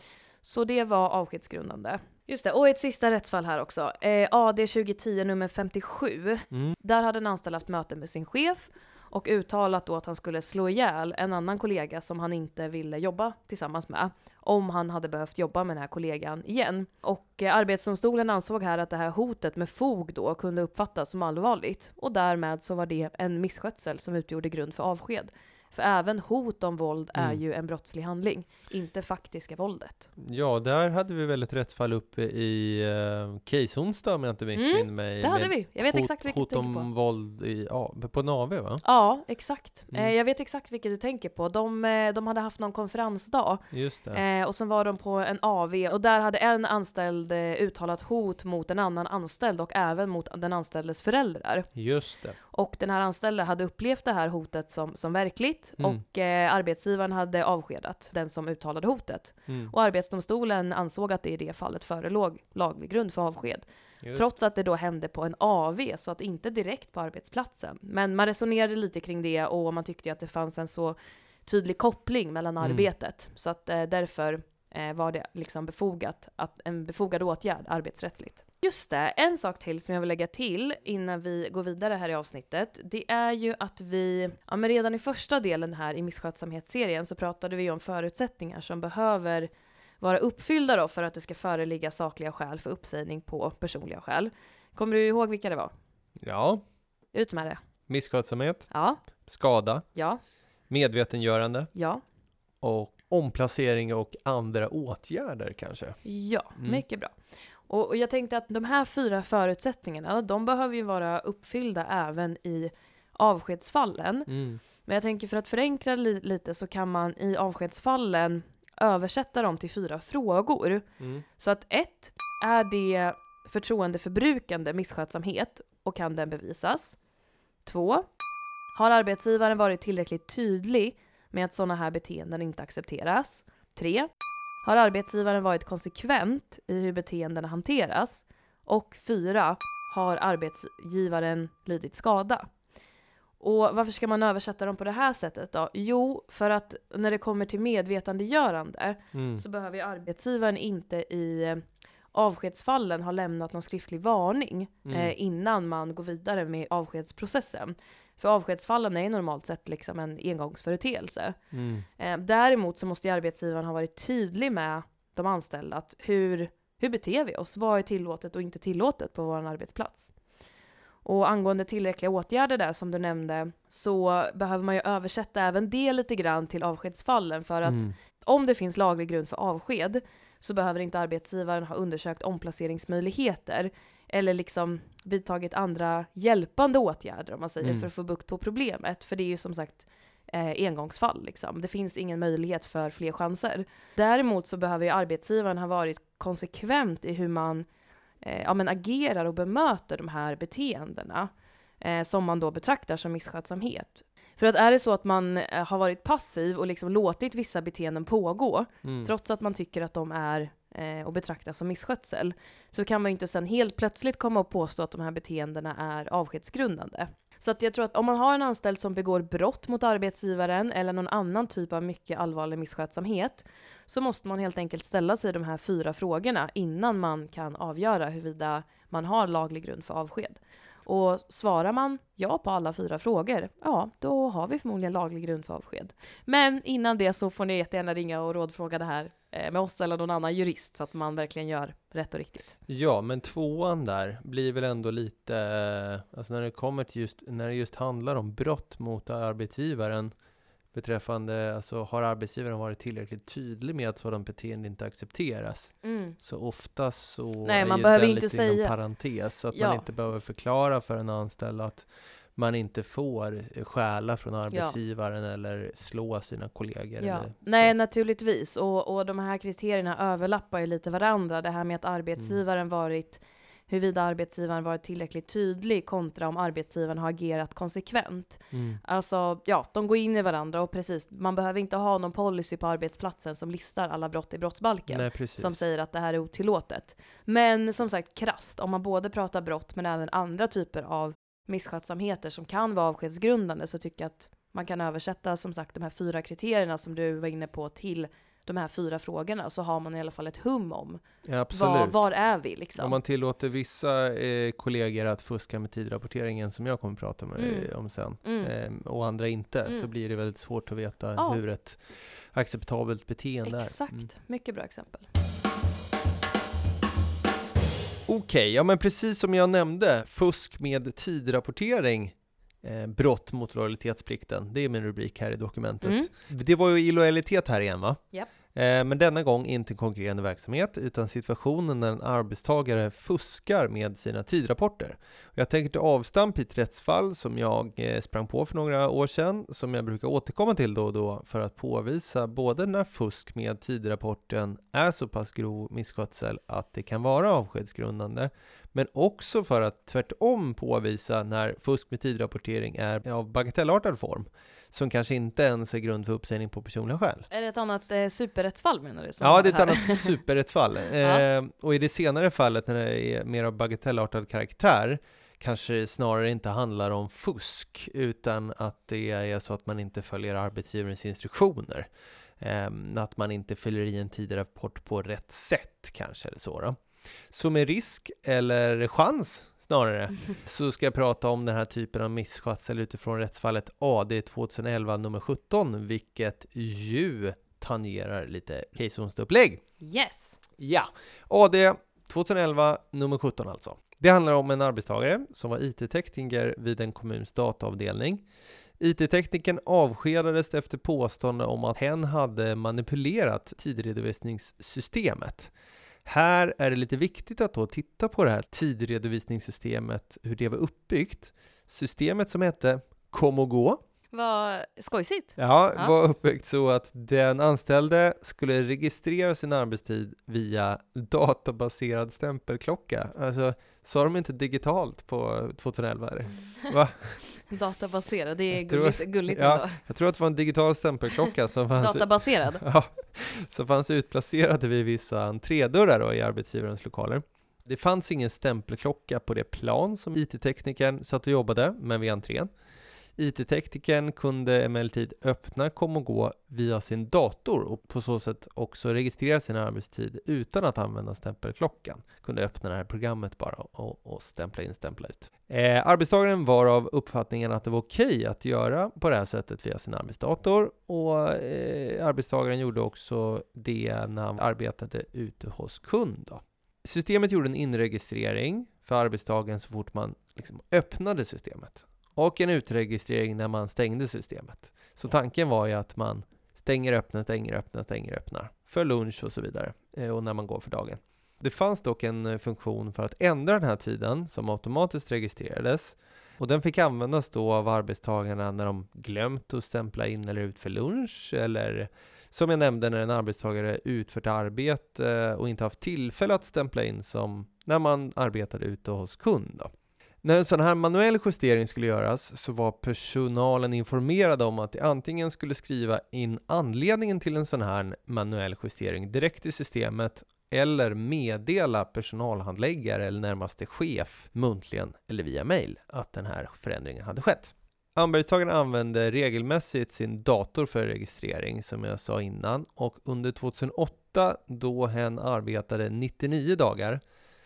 Så det var avskedsgrundande. Just det, och ett sista rättsfall här också. Eh, A D tjugo tio nummer femtiosju. Mm. Där hade en anställd haft möte med sin chef och uttalat då att han skulle slå ihjäl en annan kollega som han inte ville jobba tillsammans med, om han hade behövt jobba med den här kollegan igen. Och eh, arbetsdomstolen ansåg här att det här hotet med fog då kunde uppfattas som allvarligt, och därmed så var det en misskötsel som utgjorde grund för avsked. För även hot om våld är mm. ju en brottslig handling, inte faktiska våldet. Ja, där hade vi väl ett rättsfall uppe i uh, case onsdag, om jag inte minns mm, mig. Det hade vi. Jag vet hot, exakt vilket hot du tänker på. Hot om våld i, ja, på en A V, va? Ja, exakt. Mm. Eh, jag vet exakt vilket du tänker på. De, eh, de hade haft någon konferensdag. Just det. Eh, och sen var de på en A V. Och där hade en anställd eh, uttalat hot mot en annan anställd och även mot den anställdes föräldrar. Just det. Och den här anställda hade upplevt det här hotet som, som verkligt. Mm. Och eh, arbetsgivaren hade avskedat den som uttalade hotet. Mm. Och arbetsdomstolen ansåg att det i det fallet förelåg laglig grund för avsked. Just. Trots att det då hände på en A V, så att inte direkt på arbetsplatsen. Men man resonerade lite kring det, och man tyckte att det fanns en så tydlig koppling mellan mm. arbetet. Så att eh, därför eh, var det liksom befogat, att en befogad åtgärd arbetsrättsligt. Just det, en sak till som jag vill lägga till innan vi går vidare här i avsnittet, det är ju att vi, ja men redan i första delen här i misskötsamhetsserien så pratade vi om förutsättningar som behöver vara uppfyllda då för att det ska föreligga sakliga skäl för uppsägning på personliga skäl. Kommer du ihåg vilka det var? Ja. Ut med det. Misskötsamhet. Ja. Skada. Ja. Medvetengörande. Ja. Och omplacering och andra åtgärder kanske. Ja, mm. mycket bra. Och, och jag tänkte att de här fyra förutsättningarna, de behöver ju vara uppfyllda även i avskedsfallen. Mm. Men jag tänker, för att förenkla li- lite så kan man i avskedsfallen översätta dem till fyra frågor. Mm. Så att ett, är det förtroendeförbrukande misskötsamhet och kan den bevisas? Två, har arbetsgivaren varit tillräckligt tydlig med att sådana här beteenden inte accepteras? Tre, har arbetsgivaren varit konsekvent i hur beteendena hanteras? Och fyra, har arbetsgivaren lidit skada? Och varför ska man översätta dem på det här sättet då? Jo, för att när det kommer till medvetandegörande mm. så behöver arbetsgivaren inte i avskedsfallen ha lämnat någon skriftlig varning mm. eh, innan man går vidare med avskedsprocessen. För avskedsfallen är normalt sett liksom en engångsföreteelse. Mm. Eh, däremot så måste arbetsgivaren ha varit tydlig med de anställda att hur, hur beter vi oss? Vad är tillåtet och inte tillåtet på vår arbetsplats? Och angående tillräckliga åtgärder där som du nämnde, så behöver man ju översätta även det lite grann till avskedsfallen, för att mm. om det finns laglig grund för avsked så behöver inte arbetsgivaren ha undersökt omplaceringsmöjligheter eller liksom vidtagit andra hjälpande åtgärder, om man säger, mm. för att få bukt på problemet. För det är ju som sagt eh, engångsfall. Liksom. Det finns ingen möjlighet för fler chanser. Däremot så behöver ju arbetsgivaren ha varit konsekvent i hur man eh, ja, men agerar och bemöter de här beteendena eh, som man då betraktar som misskötsamhet. För att är det så att man eh, har varit passiv och liksom låtit vissa beteenden pågå, mm. trots att man tycker att de är eh, och betraktas som misskötsel, så kan man ju inte sen helt plötsligt komma och påstå att de här beteendena är avskedsgrundande. Så att jag tror att om man har en anställd som begår brott mot arbetsgivaren eller någon annan typ av mycket allvarlig misskötsamhet, så måste man helt enkelt ställa sig de här fyra frågorna innan man kan avgöra huruvida man har laglig grund för avsked. Och svarar man ja på alla fyra frågor, ja, då har vi förmodligen laglig grund för avsked. Men innan det så får ni jättegärna ringa och rådfråga det här med oss eller någon annan jurist, så att man verkligen gör rätt och riktigt. Ja, men tvåan där blir väl ändå lite, alltså när det kommer till just, när det just handlar om brott mot arbetsgivaren, beträffande, alltså har arbetsgivaren varit tillräckligt tydlig med att sådant beteende inte accepteras, mm. så ofta så Nej, man är behöver den inte lite säga inom parentes, så att ja. man inte behöver förklara för en anställd att man inte får stjäla från arbetsgivaren ja. eller slå sina kollegor. Ja. Eller Nej, naturligtvis. Och, och de här kriterierna överlappar ju lite varandra. Det här med att arbetsgivaren mm. varit, huruvida arbetsgivaren varit tillräckligt tydlig kontra om arbetsgivaren har agerat konsekvent. Mm. Alltså, ja, de går in i varandra, och precis, man behöver inte ha någon policy på arbetsplatsen som listar alla brott i brottsbalken. Nej, som säger att det här är otillåtet. Men som sagt, krasst, om man både pratar brott men även andra typer av misskötsamheter som kan vara avskedsgrundande, så tycker jag att man kan översätta som sagt de här fyra kriterierna som du var inne på till de här fyra frågorna så har man i alla fall ett hum om ja, absolut. Var, var är vi liksom. Om man tillåter vissa eh, kollegor att fuska med tidrapporteringen som jag kommer att prata med, mm. om sen mm. eh, och andra inte mm. så blir det väldigt svårt att veta ja. hur ett acceptabelt beteende Exakt. är. Exakt, mm. mycket bra exempel. Okej, okay, ja men precis som jag nämnde, fusk med tidrapportering, eh, brott mot lojalitetsplikten, det är min rubrik här i dokumentet. Mm. Det var ju illojalitet här igen va? Yep. Eh, men denna gång inte konkurrerande verksamhet utan situationen när en arbetstagare fuskar med sina tidrapporter. Och jag tänker till avstamp i ett rättsfall som jag eh, sprang på för några år sedan, som jag brukar återkomma till då och då för att påvisa både när fusk med tidrapporten är så pass grov misskötsel att det kan vara avskedsgrundande, men också för att tvärtom påvisa när fusk med tidrapportering är av bagatellartad form, som kanske inte ens är grund för uppsägning på personliga skäl. Är det ett annat eh, superrättsfall menar du? Ja, det är ett annat superrättsfall. ja. eh, och i det senare fallet, när det är mer av bagatellartad karaktär, kanske det snarare inte handlar om fusk, utan att det är så att man inte följer arbetsgivarens instruktioner. Eh, att man inte fyller i en tidrapport på rätt sätt kanske, eller så då. Så med risk eller chans snarare så ska jag prata om den här typen av misskötsel utifrån rättsfallet A D tjugoelva nummer sjutton, vilket ju tangerar lite case-onsdag-upplägg. Yes! Ja, A D tjugoelva nummer sjutton alltså. Det handlar om en arbetstagare som var I T-tekniker vid en kommuns dataavdelning. I T-teknikern avskedades efter påstående om att hen hade manipulerat tidredovisningssystemet. Här är det lite viktigt att då titta på det här tidredovisningssystemet, hur det var uppbyggt. Systemet som hette Kom och gå. Vad skojsigt. Ja, ja, var uppbyggt så att den anställde skulle registrera sin arbetstid via databaserad stämpelklocka. Alltså, sa de inte digitalt på tjugoelva? Eller? Va? Databaserad, det är gulligt, gulligt ja, ändå. Jag tror att det var en digital stämpelklocka som fanns, databaserad? Ja, som fanns utplacerade vid vissa entrédörrar då i arbetsgivarens lokaler. Det fanns ingen stämpelklocka på det plan som I T-teknikern satt och jobbade med vid entrén. I T-teknikern kunde emellertid öppna Kom och gå via sin dator och på så sätt också registrera sin arbetstid utan att använda stämpelklockan. Kunde öppna det här programmet bara och, och stämpla in, stämpla ut. Eh, arbetstagaren var av uppfattningen att det var okej att göra på det här sättet via sin arbetsdator, och eh, arbetstagaren gjorde också det när han arbetade ute hos kund då. Systemet gjorde en inregistrering för arbetstagaren så fort man liksom öppnade systemet. Och en utregistrering när man stängde systemet. Så tanken var ju att man stänger, öppnar, stänger, öppnar, stänger, öppnar. För lunch och så vidare. Och när man går för dagen. Det fanns dock en funktion för att ändra den här tiden som automatiskt registrerades. Och den fick användas då av arbetstagarna när de glömt att stämpla in eller ut för lunch. Eller som jag nämnde, när en arbetstagare utfört arbete och inte haft tillfälle att stämpla in, som när man arbetade ute hos kund då. När en sån här manuell justering skulle göras så var personalen informerad om att de antingen skulle skriva in anledningen till en sån här manuell justering direkt i systemet eller meddela personalhandläggare eller närmaste chef muntligen eller via mail att den här förändringen hade skett. Arbetstagaren använde regelmässigt sin dator för registrering som jag sa innan, och under tjugohundraåtta, då hen arbetade nittionio dagar,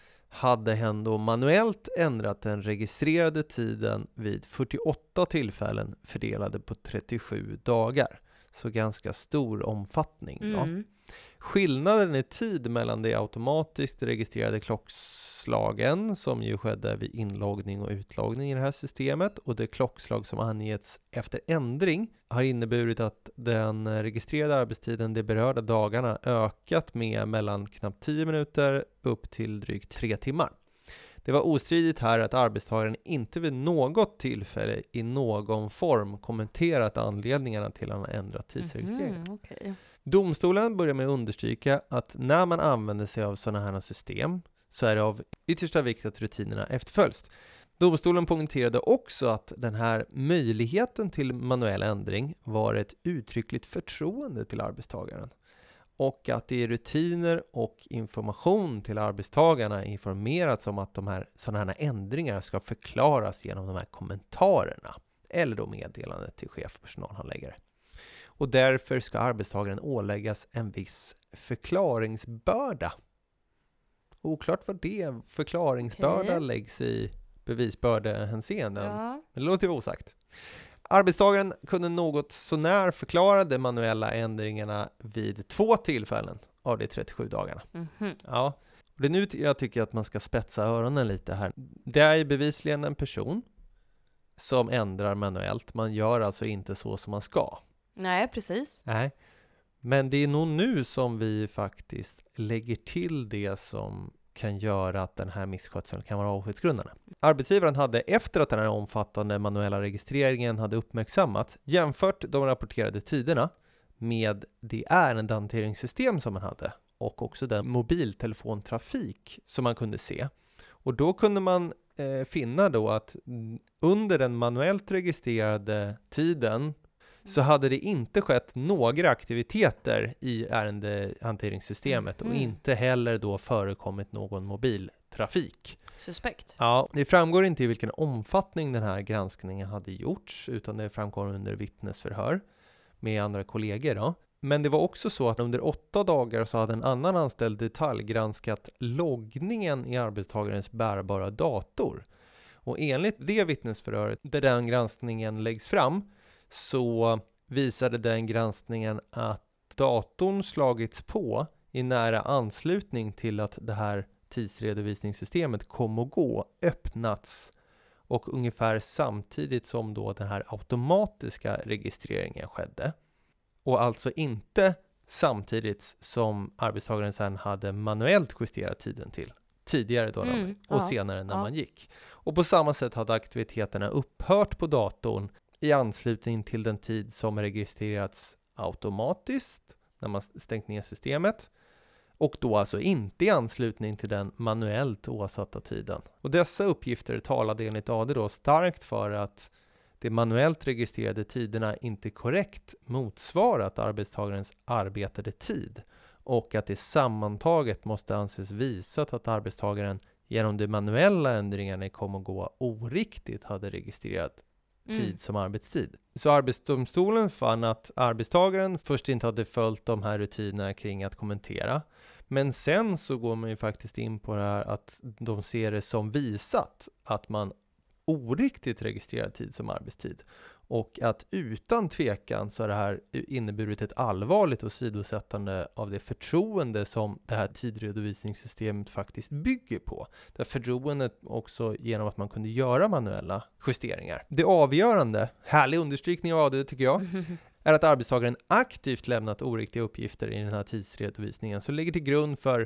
hade hen då manuellt ändrat den registrerade tiden vid fyrtioåtta tillfällen fördelade på trettiosju dagar. Så ganska stor omfattning då. Mm. Skillnaden i tid mellan de automatiskt registrerade klockslagen som ju skedde vid inloggning och utloggning i det här systemet och det klockslag som angetts efter ändring har inneburit att den registrerade arbetstiden de berörda dagarna ökat med mellan knappt tio minuter upp till drygt tre timmar. Det var ostridigt här att arbetstagaren inte vid något tillfälle i någon form kommenterat anledningarna till att han ändrat tidsregistrering. Mm, okay. Domstolen börjar med att understryka att när man använder sig av sådana här system så är det av yttersta vikt att rutinerna efterföljs. Domstolen poängterade också att den här möjligheten till manuell ändring var ett uttryckligt förtroende till arbetstagaren. Och att det i rutiner och information till arbetstagarna informerats om att de här sådana här ändringar ska förklaras genom de här kommentarerna eller då meddelandet till chef och personalhandläggare. och därför ska arbetstagaren åläggas en viss förklaringsbörda. Oklart vad det förklaringsbörda okay. läggs i bevisbördehänseenden. Ja. Det låter ju osagt. Arbetstagaren kunde något sånär förklara de manuella ändringarna vid två tillfällen av de trettiosju dagarna. Mm-hmm. Ja. Och det är nu jag tycker att man ska spetsa öronen lite här. Det är ju bevisligen en person som ändrar manuellt. Man gör alltså inte så som man ska. Nej, precis. Nej. Men det är nog nu som vi faktiskt lägger till det som kan göra att den här misskötseln kan vara avskedsgrundande. Arbetsgivaren hade efter att den här omfattande manuella registreringen hade uppmärksammats jämfört de rapporterade tiderna med det ärendehanteringssystem som man hade och också den mobiltelefontrafik som man kunde se. Och då kunde man eh, finna då att under den manuellt registrerade tiden så hade det inte skett några aktiviteter i ärendehanteringssystemet mm. och inte heller då förekommit någon mobiltrafik. Suspekt. Ja, det framgår inte i vilken omfattning den här granskningen hade gjorts utan det framgår under vittnesförhör med andra kollegor då. Men det var också så att under åtta dagar så hade en annan anställd detaljgranskat loggningen i arbetstagarens bärbara dator. Och enligt det vittnesförhöret där den granskningen läggs fram så visade den granskningen att datorn slagits på i nära anslutning till att det här tidsredovisningssystemet kom att gå, öppnats och ungefär samtidigt som då den här automatiska registreringen skedde. Och alltså inte samtidigt som arbetstagaren sedan hade manuellt justerat tiden till. Tidigare då mm, och ja, senare när ja. man gick. Och på samma sätt hade aktiviteterna upphört på datorn i anslutning till den tid som registrerats automatiskt när man stängt ner systemet och då alltså inte i anslutning till den manuellt åsatta tiden. Och dessa uppgifter talade enligt A D då starkt för att de manuellt registrerade tiderna inte korrekt motsvarat arbetstagarens arbetade tid och att det sammantaget måste anses visat att arbetstagaren genom de manuella ändringarna kom att gå oriktigt hade registrerat tid mm. som arbetstid. Så Arbetsdomstolen fann att arbetstagaren först inte hade följt de här rutinerna kring att kommentera. Men sen så går man ju faktiskt in på det här att de ser det som visat att man oriktigt registrerar tid som arbetstid. Och att utan tvekan så har det här inneburit ett allvarligt åsidosättande av det förtroende som det här tidredovisningssystemet faktiskt bygger på. Det förtroendet också genom att man kunde göra manuella justeringar. Det avgörande, härlig understrykning av det tycker jag, är att arbetstagaren aktivt lämnat oriktiga uppgifter i den här tidsredovisningen som ligger till grund för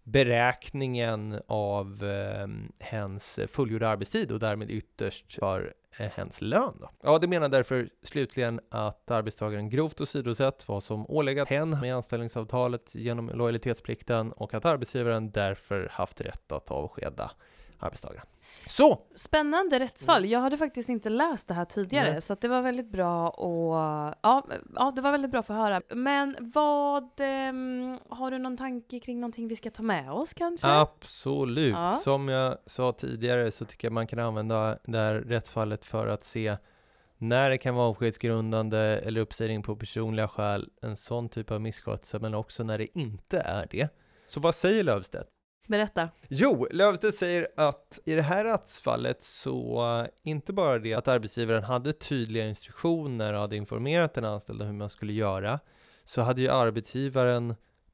beräkningen av eh, hens fullgjorda arbetstid och därmed ytterst för eh, hens lön. Då. Ja, det menar därför slutligen att arbetstagaren grovt åsidosatt vad som ålegat hen med anställningsavtalet genom lojalitetsplikten och att arbetsgivaren därför haft rätt att avskeda arbetstagaren. Så! Spännande rättsfall. Jag hade faktiskt inte läst det här tidigare. Nej. Så att det var väldigt bra och ja, ja, det var väldigt bra för att höra. Men vad eh, har du någon tanke kring någonting vi ska ta med oss kanske? Absolut. Ja. Som jag sa tidigare så tycker jag man kan använda det här rättsfallet för att se när det kan vara avskedsgrundande eller uppsägning på personliga skäl, en sån typ av misskötsel, men också när det inte är det. Så vad säger Löfstedt? Berätta. Jo, Löfstedt säger att i det här rättsfallet så inte bara det att arbetsgivaren hade tydliga instruktioner och hade informerat den anställda hur man skulle göra, så hade ju arbetsgivaren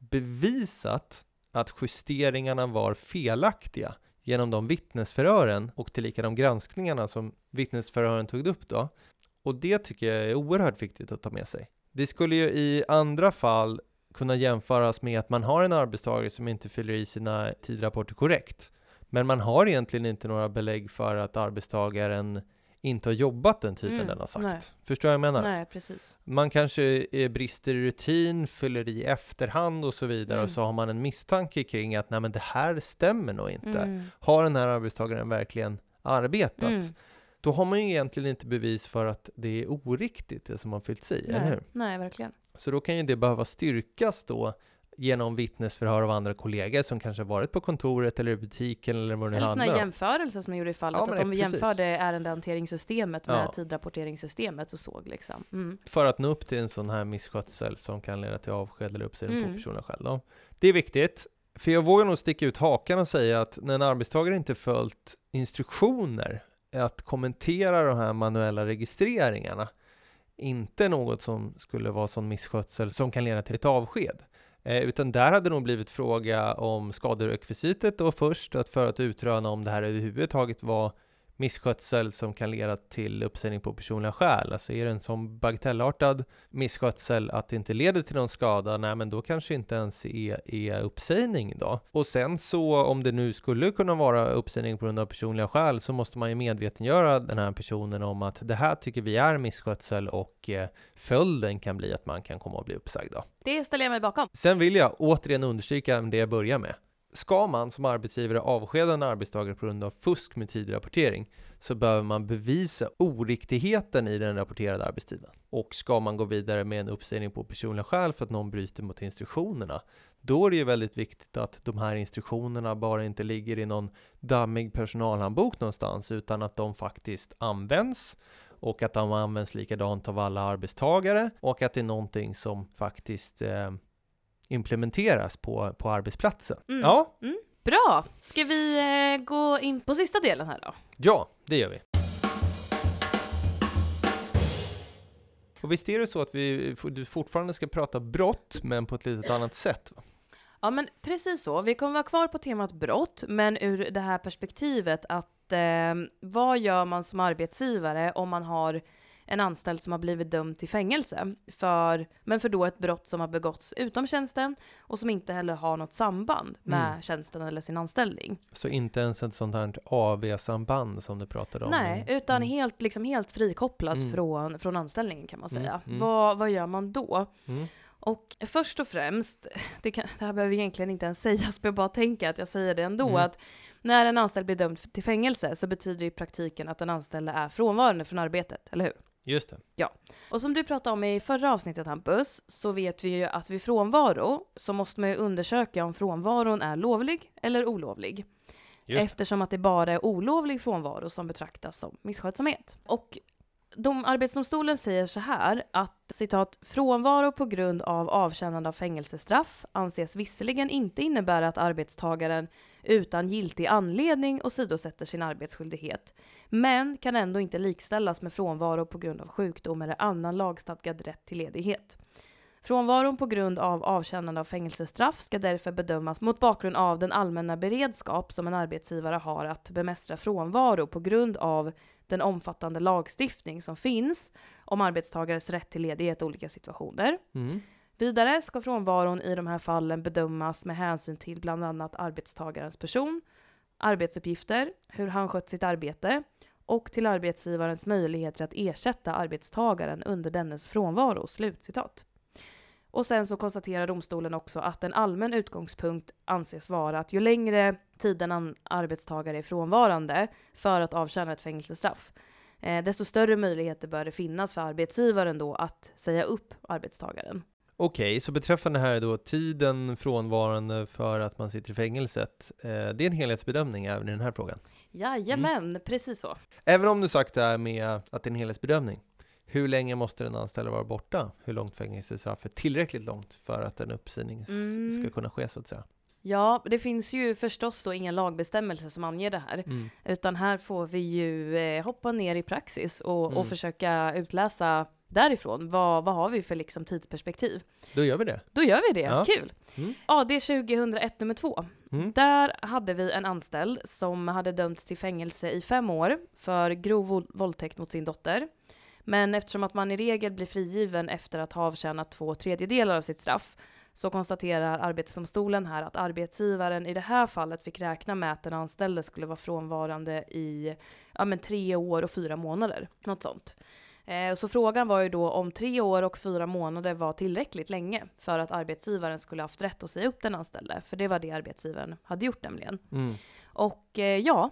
bevisat att justeringarna var felaktiga genom de vittnesförhören och tillika de granskningarna som vittnesförhören tog upp då. Och det tycker jag är oerhört viktigt att ta med sig. Det skulle ju i andra fall kunna jämföras med att man har en arbetstagare som inte fyller i sina tidrapporter korrekt. Men man har egentligen inte några belägg för att arbetstagaren inte har jobbat den tiden mm, den har sagt. Nej. Förstår jag menar? Nej, precis. Man kanske är brister i rutin, fyller i efterhand och så vidare. Mm. Och så har man en misstanke kring att nej, men det här stämmer nog inte. Mm. Har den här arbetstagaren verkligen arbetat? Mm. Då har man ju egentligen inte bevis för att det är oriktigt det som har fyllt sig, nej, eller hur? Nej, verkligen. Så då kan ju det behöva styrkas då genom vittnesförhör av andra kollegor som kanske varit på kontoret eller i butiken eller vad det nu eller handlar om. Eller jämförelser som jag gjorde i fallet. Ja, att om vi precis. jämförde ärendehanteringssystemet med ja. tidrapporteringssystemet så såg liksom. Mm. För att nå upp till en sån här misskötsel som kan leda till avsked eller uppsägning mm. på personen själv. Då. Det är viktigt. För jag vågar nog sticka ut hakan och säga att när en arbetstagare inte följt instruktioner att kommentera de här manuella registreringarna, inte något som skulle vara sån misskötsel som kan leda till ett avsked. Eh, utan där hade nog blivit fråga om skaderekvisitet då först, att för att utröna om det här överhuvudtaget var misskötsel som kan leda till uppsägning på personliga skäl. Alltså är det en sån bagatellartad misskötsel att det inte leder till någon skada, nej men då kanske inte ens är, är uppsägning då. Och sen så om det nu skulle kunna vara uppsägning på grund av personliga skäl så måste man ju medvetengöra den här personen om att det här tycker vi är misskötsel och eh, följden kan bli att man kan komma att bli uppsagd då. Det ställer jag mig bakom. Sen vill jag återigen understryka det jag börjar med. Ska man som arbetsgivare avskeda en arbetstagare på grund av fusk med tidrapportering så behöver man bevisa oriktigheten i den rapporterade arbetstiden. Och ska man gå vidare med en uppsägning på personliga skäl för att någon bryter mot instruktionerna, då är det ju väldigt viktigt att de här instruktionerna bara inte ligger i någon dammig personalhandbok någonstans utan att de faktiskt används och att de används likadant av alla arbetstagare och att det är någonting som faktiskt eh, implementeras på, på arbetsplatsen. Mm. Ja. Mm. Bra! Ska vi eh, gå in på sista delen här då? Ja, det gör vi. Och visst är det så att vi du fortfarande ska prata brott men på ett lite annat sätt, va? Ja, men precis så. Vi kommer vara kvar på temat brott, men ur det här perspektivet att eh, vad gör man som arbetsgivare om man har en anställd som har blivit dömd till fängelse för, men för då ett brott som har begåtts utom tjänsten och som inte heller har något samband med mm. tjänsten eller sin anställning. Så inte ens ett sånt här A V-samband som du pratade om? Nej, utan mm. helt, liksom helt frikopplat mm. från, från anställningen kan man säga. Mm. Mm. Vad, vad gör man då? Mm. Och först och främst, det, kan, det här behöver egentligen inte ens sägas, men jag bara tänka att jag säger det ändå, mm. att när en anställd blir dömd till fängelse så betyder det i praktiken att den anställda är frånvarande från arbetet, eller hur? Just det. Ja. Och som du pratade om i förra avsnittet, Hampus, så vet vi ju att vid frånvaro så måste man ju undersöka om frånvaron är lovlig eller olovlig. Just. Eftersom att det bara är olovlig frånvaro som betraktas som misskötsamhet. Och de, Arbetsdomstolen säger så här att citat, frånvaro på grund av avtjänande av fängelsestraff anses visserligen inte innebära att arbetstagaren utan giltig anledning åsidosätter sin arbetsskyldighet, men kan ändå inte likställas med frånvaro på grund av sjukdom eller annan lagstadgad rätt till ledighet. Frånvaron på grund av avtjänande av fängelsestraff ska därför bedömas mot bakgrund av den allmänna beredskap som en arbetsgivare har att bemästra frånvaro på grund av den omfattande lagstiftning som finns om arbetstagares rätt till ledighet i olika situationer. Mm. Vidare ska frånvaron i de här fallen bedömas med hänsyn till bland annat arbetstagarens person, arbetsuppgifter, hur han skött sitt arbete och till arbetsgivarens möjligheter att ersätta arbetstagaren under dennes frånvaro. Slutcitat. Och sen så konstaterar domstolen också att en allmän utgångspunkt anses vara att ju längre tiden en arbetstagare är frånvarande för att avtjäna ett fängelsestraff, eh, desto större möjligheter bör det finnas för arbetsgivaren då att säga upp arbetstagaren. Okej, så beträffande här då tiden frånvarande för att man sitter i fängelset, eh, det är en helhetsbedömning även i den här frågan? Jajamän, mm. precis så. Även om du sagt det här med att det är en helhetsbedömning, hur länge måste den anställda vara borta? Hur långt fängelsestraff är tillräckligt långt för att en uppsägning mm. ska kunna ske så att säga? Ja, det finns ju förstås då inga lagbestämmelser som anger det här. Mm. Utan här får vi ju eh, hoppa ner i praxis och, mm. och försöka utläsa därifrån. Vad, vad har vi för liksom tidsperspektiv? Då gör vi det. Då gör vi det, ja. Kul! Mm. A D tjugohundraett nummer två. Mm. Där hade vi en anställd som hade dömts till fängelse i fem år för grov våldtäkt mot sin dotter. Men eftersom att man i regel blir frigiven efter att ha avtjänat två tredjedelar av sitt straff, så konstaterar Arbetsdomstolen här att arbetsgivaren i det här fallet fick räkna med att den anställde skulle vara frånvarande i ja, men tre år och fyra månader. Något sånt. Eh, så frågan var ju då om tre år och fyra månader var tillräckligt länge för att arbetsgivaren skulle haft rätt att säga upp den anställde. För det var det arbetsgivaren hade gjort nämligen. Mm. Och eh, ja,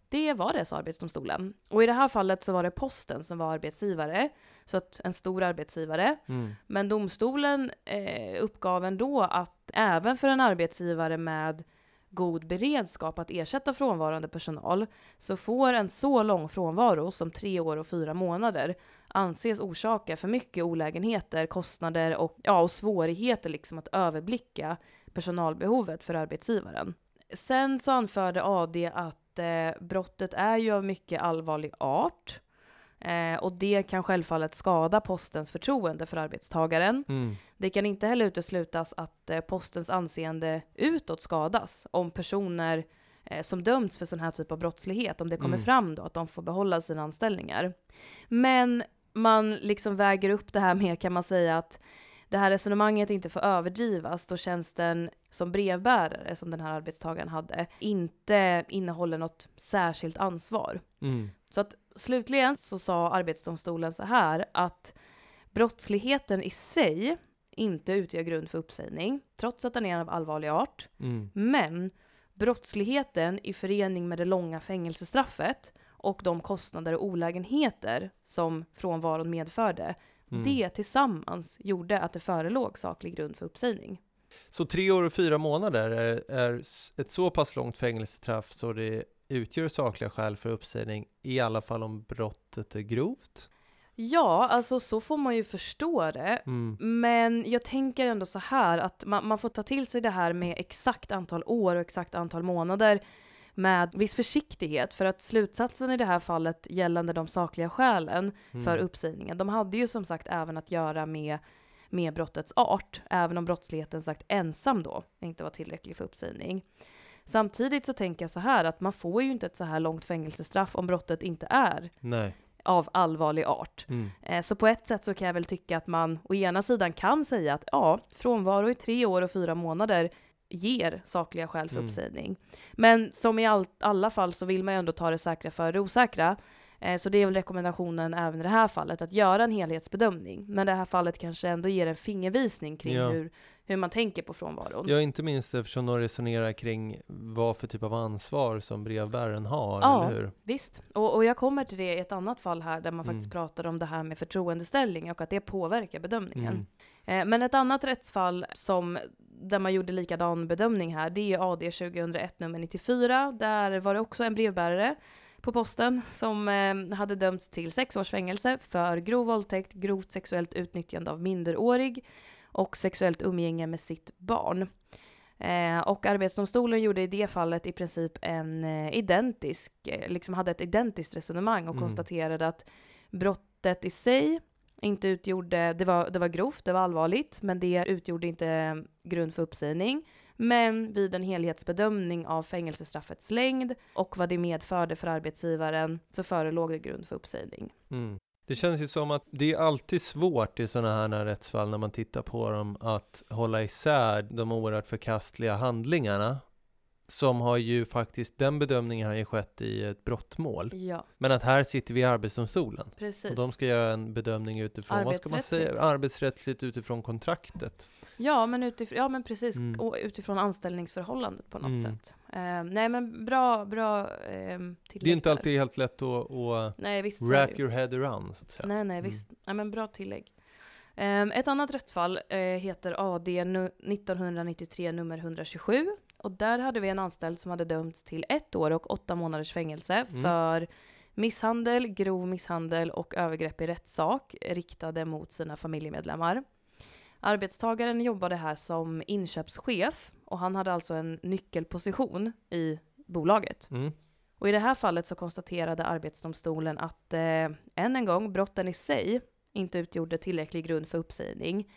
Det var det, sa Arbetsdomstolen. Och i det här fallet så var det Posten som var arbetsgivare. Så att en stor arbetsgivare. Mm. Men domstolen eh, uppgav ändå att även för en arbetsgivare med god beredskap att ersätta frånvarande personal så får en så lång frånvaro som tre år och fyra månader anses orsaka för mycket olägenheter, kostnader och, ja, och svårigheter liksom att överblicka personalbehovet för arbetsgivaren. Sen så anförde A D att eh, brottet är ju av mycket allvarlig art. Eh, och det kan självfallet skada postens förtroende för arbetstagaren. Mm. Det kan inte heller uteslutas att eh, postens anseende utåt skadas om personer eh, som dömts för sån här typ av brottslighet, om det kommer mm. fram då att de får behålla sina anställningar. Men man liksom väger upp det här med, kan man säga, att det här resonemanget inte får överdrivas då tjänsten som brevbärare som den här arbetstagaren hade inte innehåller något särskilt ansvar. Mm. Så att slutligen så sa Arbetsdomstolen så här att brottsligheten i sig inte utgör grund för uppsägning trots att den är av allvarlig art. Mm. Men brottsligheten i förening med det långa fängelsestraffet och de kostnader och olägenheter som frånvaron medförde, mm. det tillsammans gjorde att det förelåg saklig grund för uppsägning. Så tre år och fyra månader är, är ett så pass långt fängelsestraff så det utgör sakliga skäl för uppsägning, i alla fall om brottet är grovt? Ja, alltså så får man ju förstå det. Mm. Men jag tänker ändå så här att man, man får ta till sig det här med exakt antal år och exakt antal månader med viss försiktighet, för att slutsatsen i det här fallet gällande de sakliga skälen mm. för uppsägningen, de hade ju som sagt även att göra med, med brottets art, även om brottsligheten sagt ensam då inte var tillräcklig för uppsägning. Samtidigt så tänker jag så här att man får ju inte ett så här långt fängelsestraff om brottet inte är Nej. av allvarlig art. Mm. Eh, så på ett sätt så kan jag väl tycka att man å ena sidan kan säga att ja, frånvaro i tre år och fyra månader ger sakliga skäl för mm. uppsägning. Men som i all, alla fall så vill man ju ändå ta det säkra för det osäkra. Eh, så det är väl rekommendationen även i det här fallet att göra en helhetsbedömning. Men det här fallet kanske ändå ger en fingervisning kring ja. hur, hur man tänker på frånvaron. Ja, inte minst eftersom de resonerar kring vad för typ av ansvar som brevbäraren har, ja, eller hur? Visst. Och, och jag kommer till det i ett annat fall här där man mm. faktiskt pratar om det här med förtroendeställning och att det påverkar bedömningen. Mm. Eh, men ett annat rättsfall som där man gjorde likadan bedömning här, det är A D tjugohundraett nummer nittiofyra. Där var det också en brevbärare på posten som eh, hade dömts till sex års fängelse för grov våldtäkt, grovt sexuellt utnyttjande av minderårig och sexuellt umgänge med sitt barn. Eh, och Arbetsdomstolen gjorde i det fallet i princip en eh, identisk, eh, liksom hade ett identiskt resonemang och mm. konstaterade att brottet i sig inte utgjorde, det var, det var grovt, det var allvarligt, men det utgjorde inte grund för uppsägning. Men vid en helhetsbedömning av fängelsestraffets längd och vad det medförde för arbetsgivaren så förelåg det grund för uppsägning. Mm. Det känns ju som att det är alltid svårt i sådana här rättsfall när man tittar på dem att hålla isär de oerhört förkastliga handlingarna. Som har ju faktiskt, den bedömningen har ju skett i ett brottmål. Ja. Men att här sitter vi i Arbetsdomstolen. Precis. Och de ska göra en bedömning utifrån, vad ska man säga, arbetsrättsligt utifrån kontraktet. Ja, men, utifrån, ja, men precis. Mm. Och utifrån anställningsförhållandet på något mm. sätt. Uh, nej, men bra, bra uh, tillägg. Det är inte alltid helt lätt att, att nej, visst, wrap your head around, så att säga. Nej, nej, visst. Mm. Nej, men bra tillägg. Um, ett annat rättsfall uh, heter A D nittonhundranittiotre nummer etthundratjugosju. Och där hade vi en anställd som hade dömts till ett år och åtta månaders fängelse mm. för misshandel, grov misshandel och övergrepp i rättssak riktade mot sina familjemedlemmar. Arbetstagaren jobbade här som inköpschef och han hade alltså en nyckelposition i bolaget. Mm. Och i det här fallet så konstaterade Arbetsdomstolen att eh, än en gång brotten i sig inte utgjorde tillräcklig grund för uppsägning.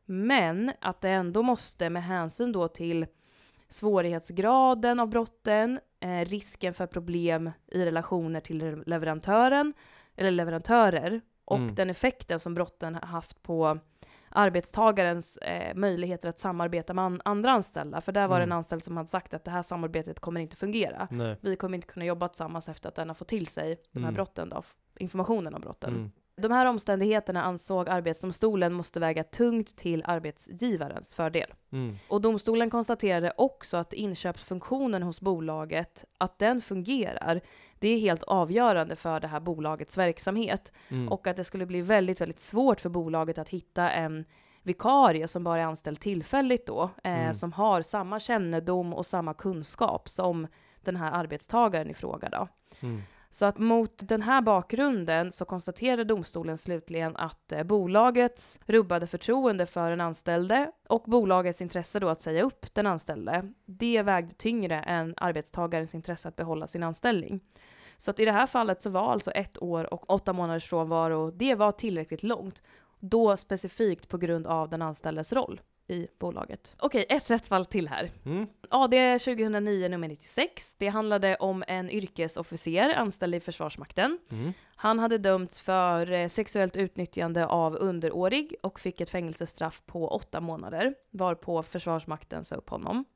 Men att det ändå måste med hänsyn då till svårighetsgraden av brotten, eh, risken för problem i relationer till leverantören eller leverantörer och mm. den effekten som brotten har haft på arbetstagarens eh, möjligheter att samarbeta med an- andra anställda. För där var mm. det en anställd som hade sagt att det här samarbetet kommer inte fungera. Nej. Vi kommer inte kunna jobba tillsammans efter att den har fått till sig de här mm. brotten då, informationen om brotten. Mm. De här omständigheterna ansåg Arbetsdomstolen måste väga tungt till arbetsgivarens fördel. Mm. Och domstolen konstaterade också att inköpsfunktionen hos bolaget, att den fungerar, det är helt avgörande för det här bolagets verksamhet. Mm. Och att det skulle bli väldigt, väldigt svårt för bolaget att hitta en vikarie som bara är anställd tillfälligt då, eh, mm. som har samma kännedom och samma kunskap som den här arbetstagaren i fråga då. Mm. Så att mot den här bakgrunden så konstaterade domstolen slutligen att eh, bolagets rubbade förtroende för den anställde och bolagets intresse då att säga upp den anställde, det vägde tyngre än arbetstagarens intresse att behålla sin anställning. Så att i det här fallet så var alltså ett år och åtta månaders frånvaro, det var tillräckligt långt. Då specifikt på grund av den anställdes roll i bolaget. Okej, ett rättsfall till här. Mm. A D tjugohundranio nummer nittiosex. Det handlade om en yrkesofficer anställd i Försvarsmakten. Mm. Han hade dömts för sexuellt utnyttjande av underårig och fick ett fängelsestraff på åtta månader, varpå Försvarsmakten sa upp honom.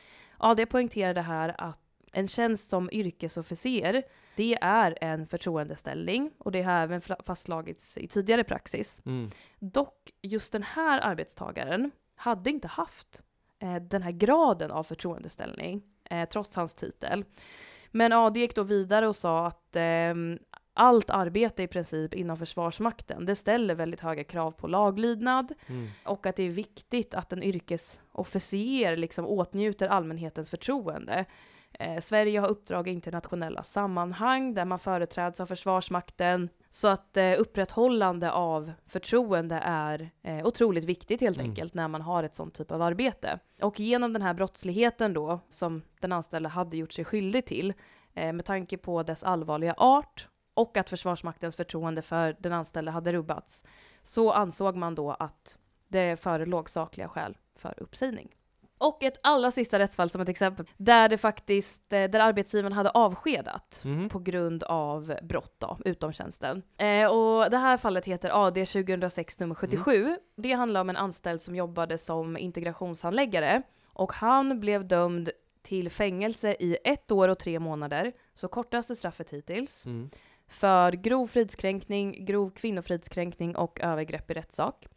A D poängterade här att en tjänst som yrkesofficer, det är en förtroendeställning och det har även fastslagits i tidigare praxis. Mm. Dock just den här arbetstagaren hade inte haft eh, den här graden av förtroendeställning eh, trots hans titel. Men A D gick då vidare och sa att eh, allt arbete i princip inom Försvarsmakten, det ställer väldigt höga krav på laglydnad mm. och att det är viktigt att en yrkesofficer liksom åtnjuter allmänhetens förtroende. Eh, Sverige har uppdrag i internationella sammanhang där man företräds av Försvarsmakten, så att eh, upprätthållande av förtroende är eh, otroligt viktigt helt mm. enkelt när man har ett sånt typ av arbete. Och genom den här brottsligheten då som den anställde hade gjort sig skyldig till eh, med tanke på dess allvarliga art och att Försvarsmaktens förtroende för den anställde hade rubbats, så ansåg man då att det förelåg sakliga skäl för uppsägning. Och ett allra sista rättsfall som ett exempel där det faktiskt, där arbetsgivaren hade avskedat mm. på grund av brott då, utom tjänsten. Eh, och det här fallet heter A D tjugohundrasex nummer sjuttiosju. Mm. Det handlar om en anställd som jobbade som integrationshandläggare och han blev dömd till fängelse i ett år och tre månader, så kortaste straffet hittills, mm. för grov fridskränkning, grov kvinnofridskränkning och övergrepp i rättssak.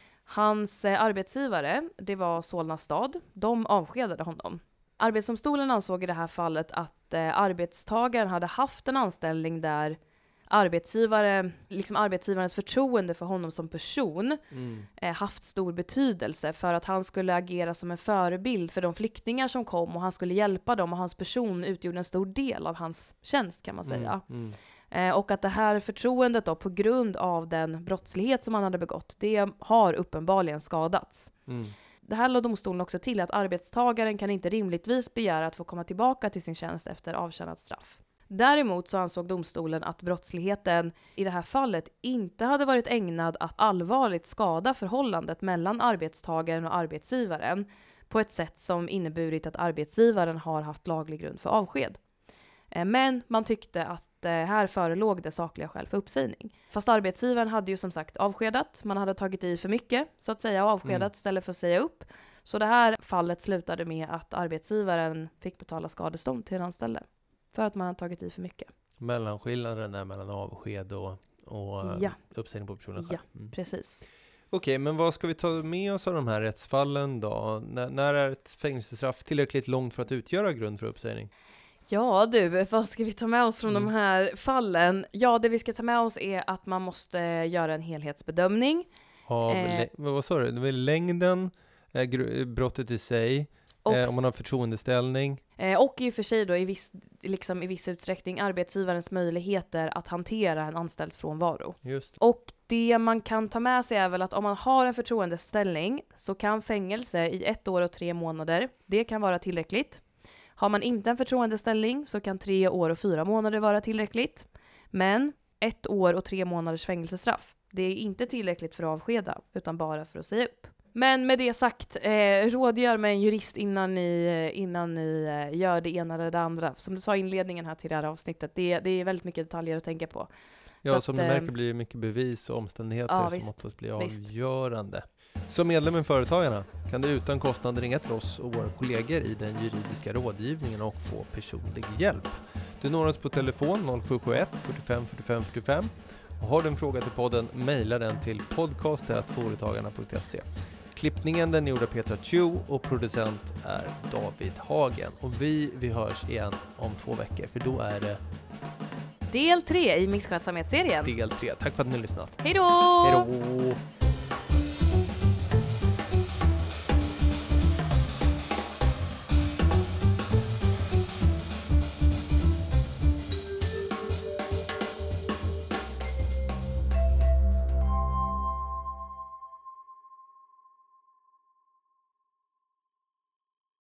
Hans eh, arbetsgivare, det var Solna stad, de avskedade honom. Arbetsdomstolen ansåg i det här fallet att eh, arbetstagaren hade haft en anställning där arbetsgivare, liksom arbetsgivarens förtroende för honom som person mm. eh, haft stor betydelse för att han skulle agera som en förebild för de flyktingar som kom och han skulle hjälpa dem och hans person utgjorde en stor del av hans tjänst kan man säga. Mm. Mm. Eh, och att det här förtroendet då på grund av den brottslighet som han hade begått, det har uppenbarligen skadats. Mm. Det här lade domstolen också till att arbetstagaren kan inte rimligtvis begära att få komma tillbaka till sin tjänst efter avtjänat straff. Däremot så ansåg domstolen att brottsligheten i det här fallet inte hade varit ägnad att allvarligt skada förhållandet mellan arbetstagaren och arbetsgivaren på ett sätt som inneburit att arbetsgivaren har haft laglig grund för avsked. Men man tyckte att här förelåg det sakliga skäl för uppsägning. Fast arbetsgivaren hade ju som sagt avskedat. Man hade tagit i för mycket så att säga och avskedat mm. istället för att säga upp. Så det här fallet slutade med att arbetsgivaren fick betala skadestånd till den anställde. För att man hade tagit i för mycket. Mellanskillnaden är mellan avsked och, och ja. uppsägning på personen. Ja, mm. precis. Okej, men vad ska vi ta med oss av de här rättsfallen då? N- när är ett fängelsestraff tillräckligt långt för att utgöra grund för uppsägning? Ja du, vad ska vi ta med oss från mm. de här fallen? Ja, det vi ska ta med oss är att man måste göra en helhetsbedömning. Av, eh, vad sa du? Det var längden, eh, gr- brottet i sig, och, eh, om man har förtroendeställning. Eh, och i och för sig då i viss, liksom i viss utsträckning arbetsgivarens möjligheter att hantera en anställds frånvaro. Just. Och det man kan ta med sig är väl att om man har en förtroendeställning så kan fängelse i ett år och tre månader, det kan vara tillräckligt. Har man inte en förtroendeställning så kan tre år och fyra månader vara tillräckligt. Men ett år och tre månaders fängelsestraff, det är inte tillräckligt för att avskeda utan bara för att säga upp. Men med det sagt, eh, rådgör med en jurist innan ni, innan ni eh, gör det ena eller det andra. Som du sa i inledningen här till det här avsnittet, det, det är väldigt mycket detaljer att tänka på. Ja, så som att, du märker blir det mycket bevis och omständigheter ja, som visst, oftast blir visst. avgörande. Som medlem i Företagarna kan du utan kostnad ringa till oss och våra kollegor i den juridiska rådgivningen och få personlig hjälp. Du når oss på telefon noll sju sju ett fyrtiofem fyrtiofem fyrtiofem Och har du en fråga till podden, mejla den till podcast snabel-a företagarna punkt se. Klippningen den är gjord av Petra Chu och producent är David Hagen. Och vi, vi hörs igen om två veckor, för då är det del tre i misskötsamhetsserien. Del tre. Tack för att ni har lyssnat. Hej då! Hej då!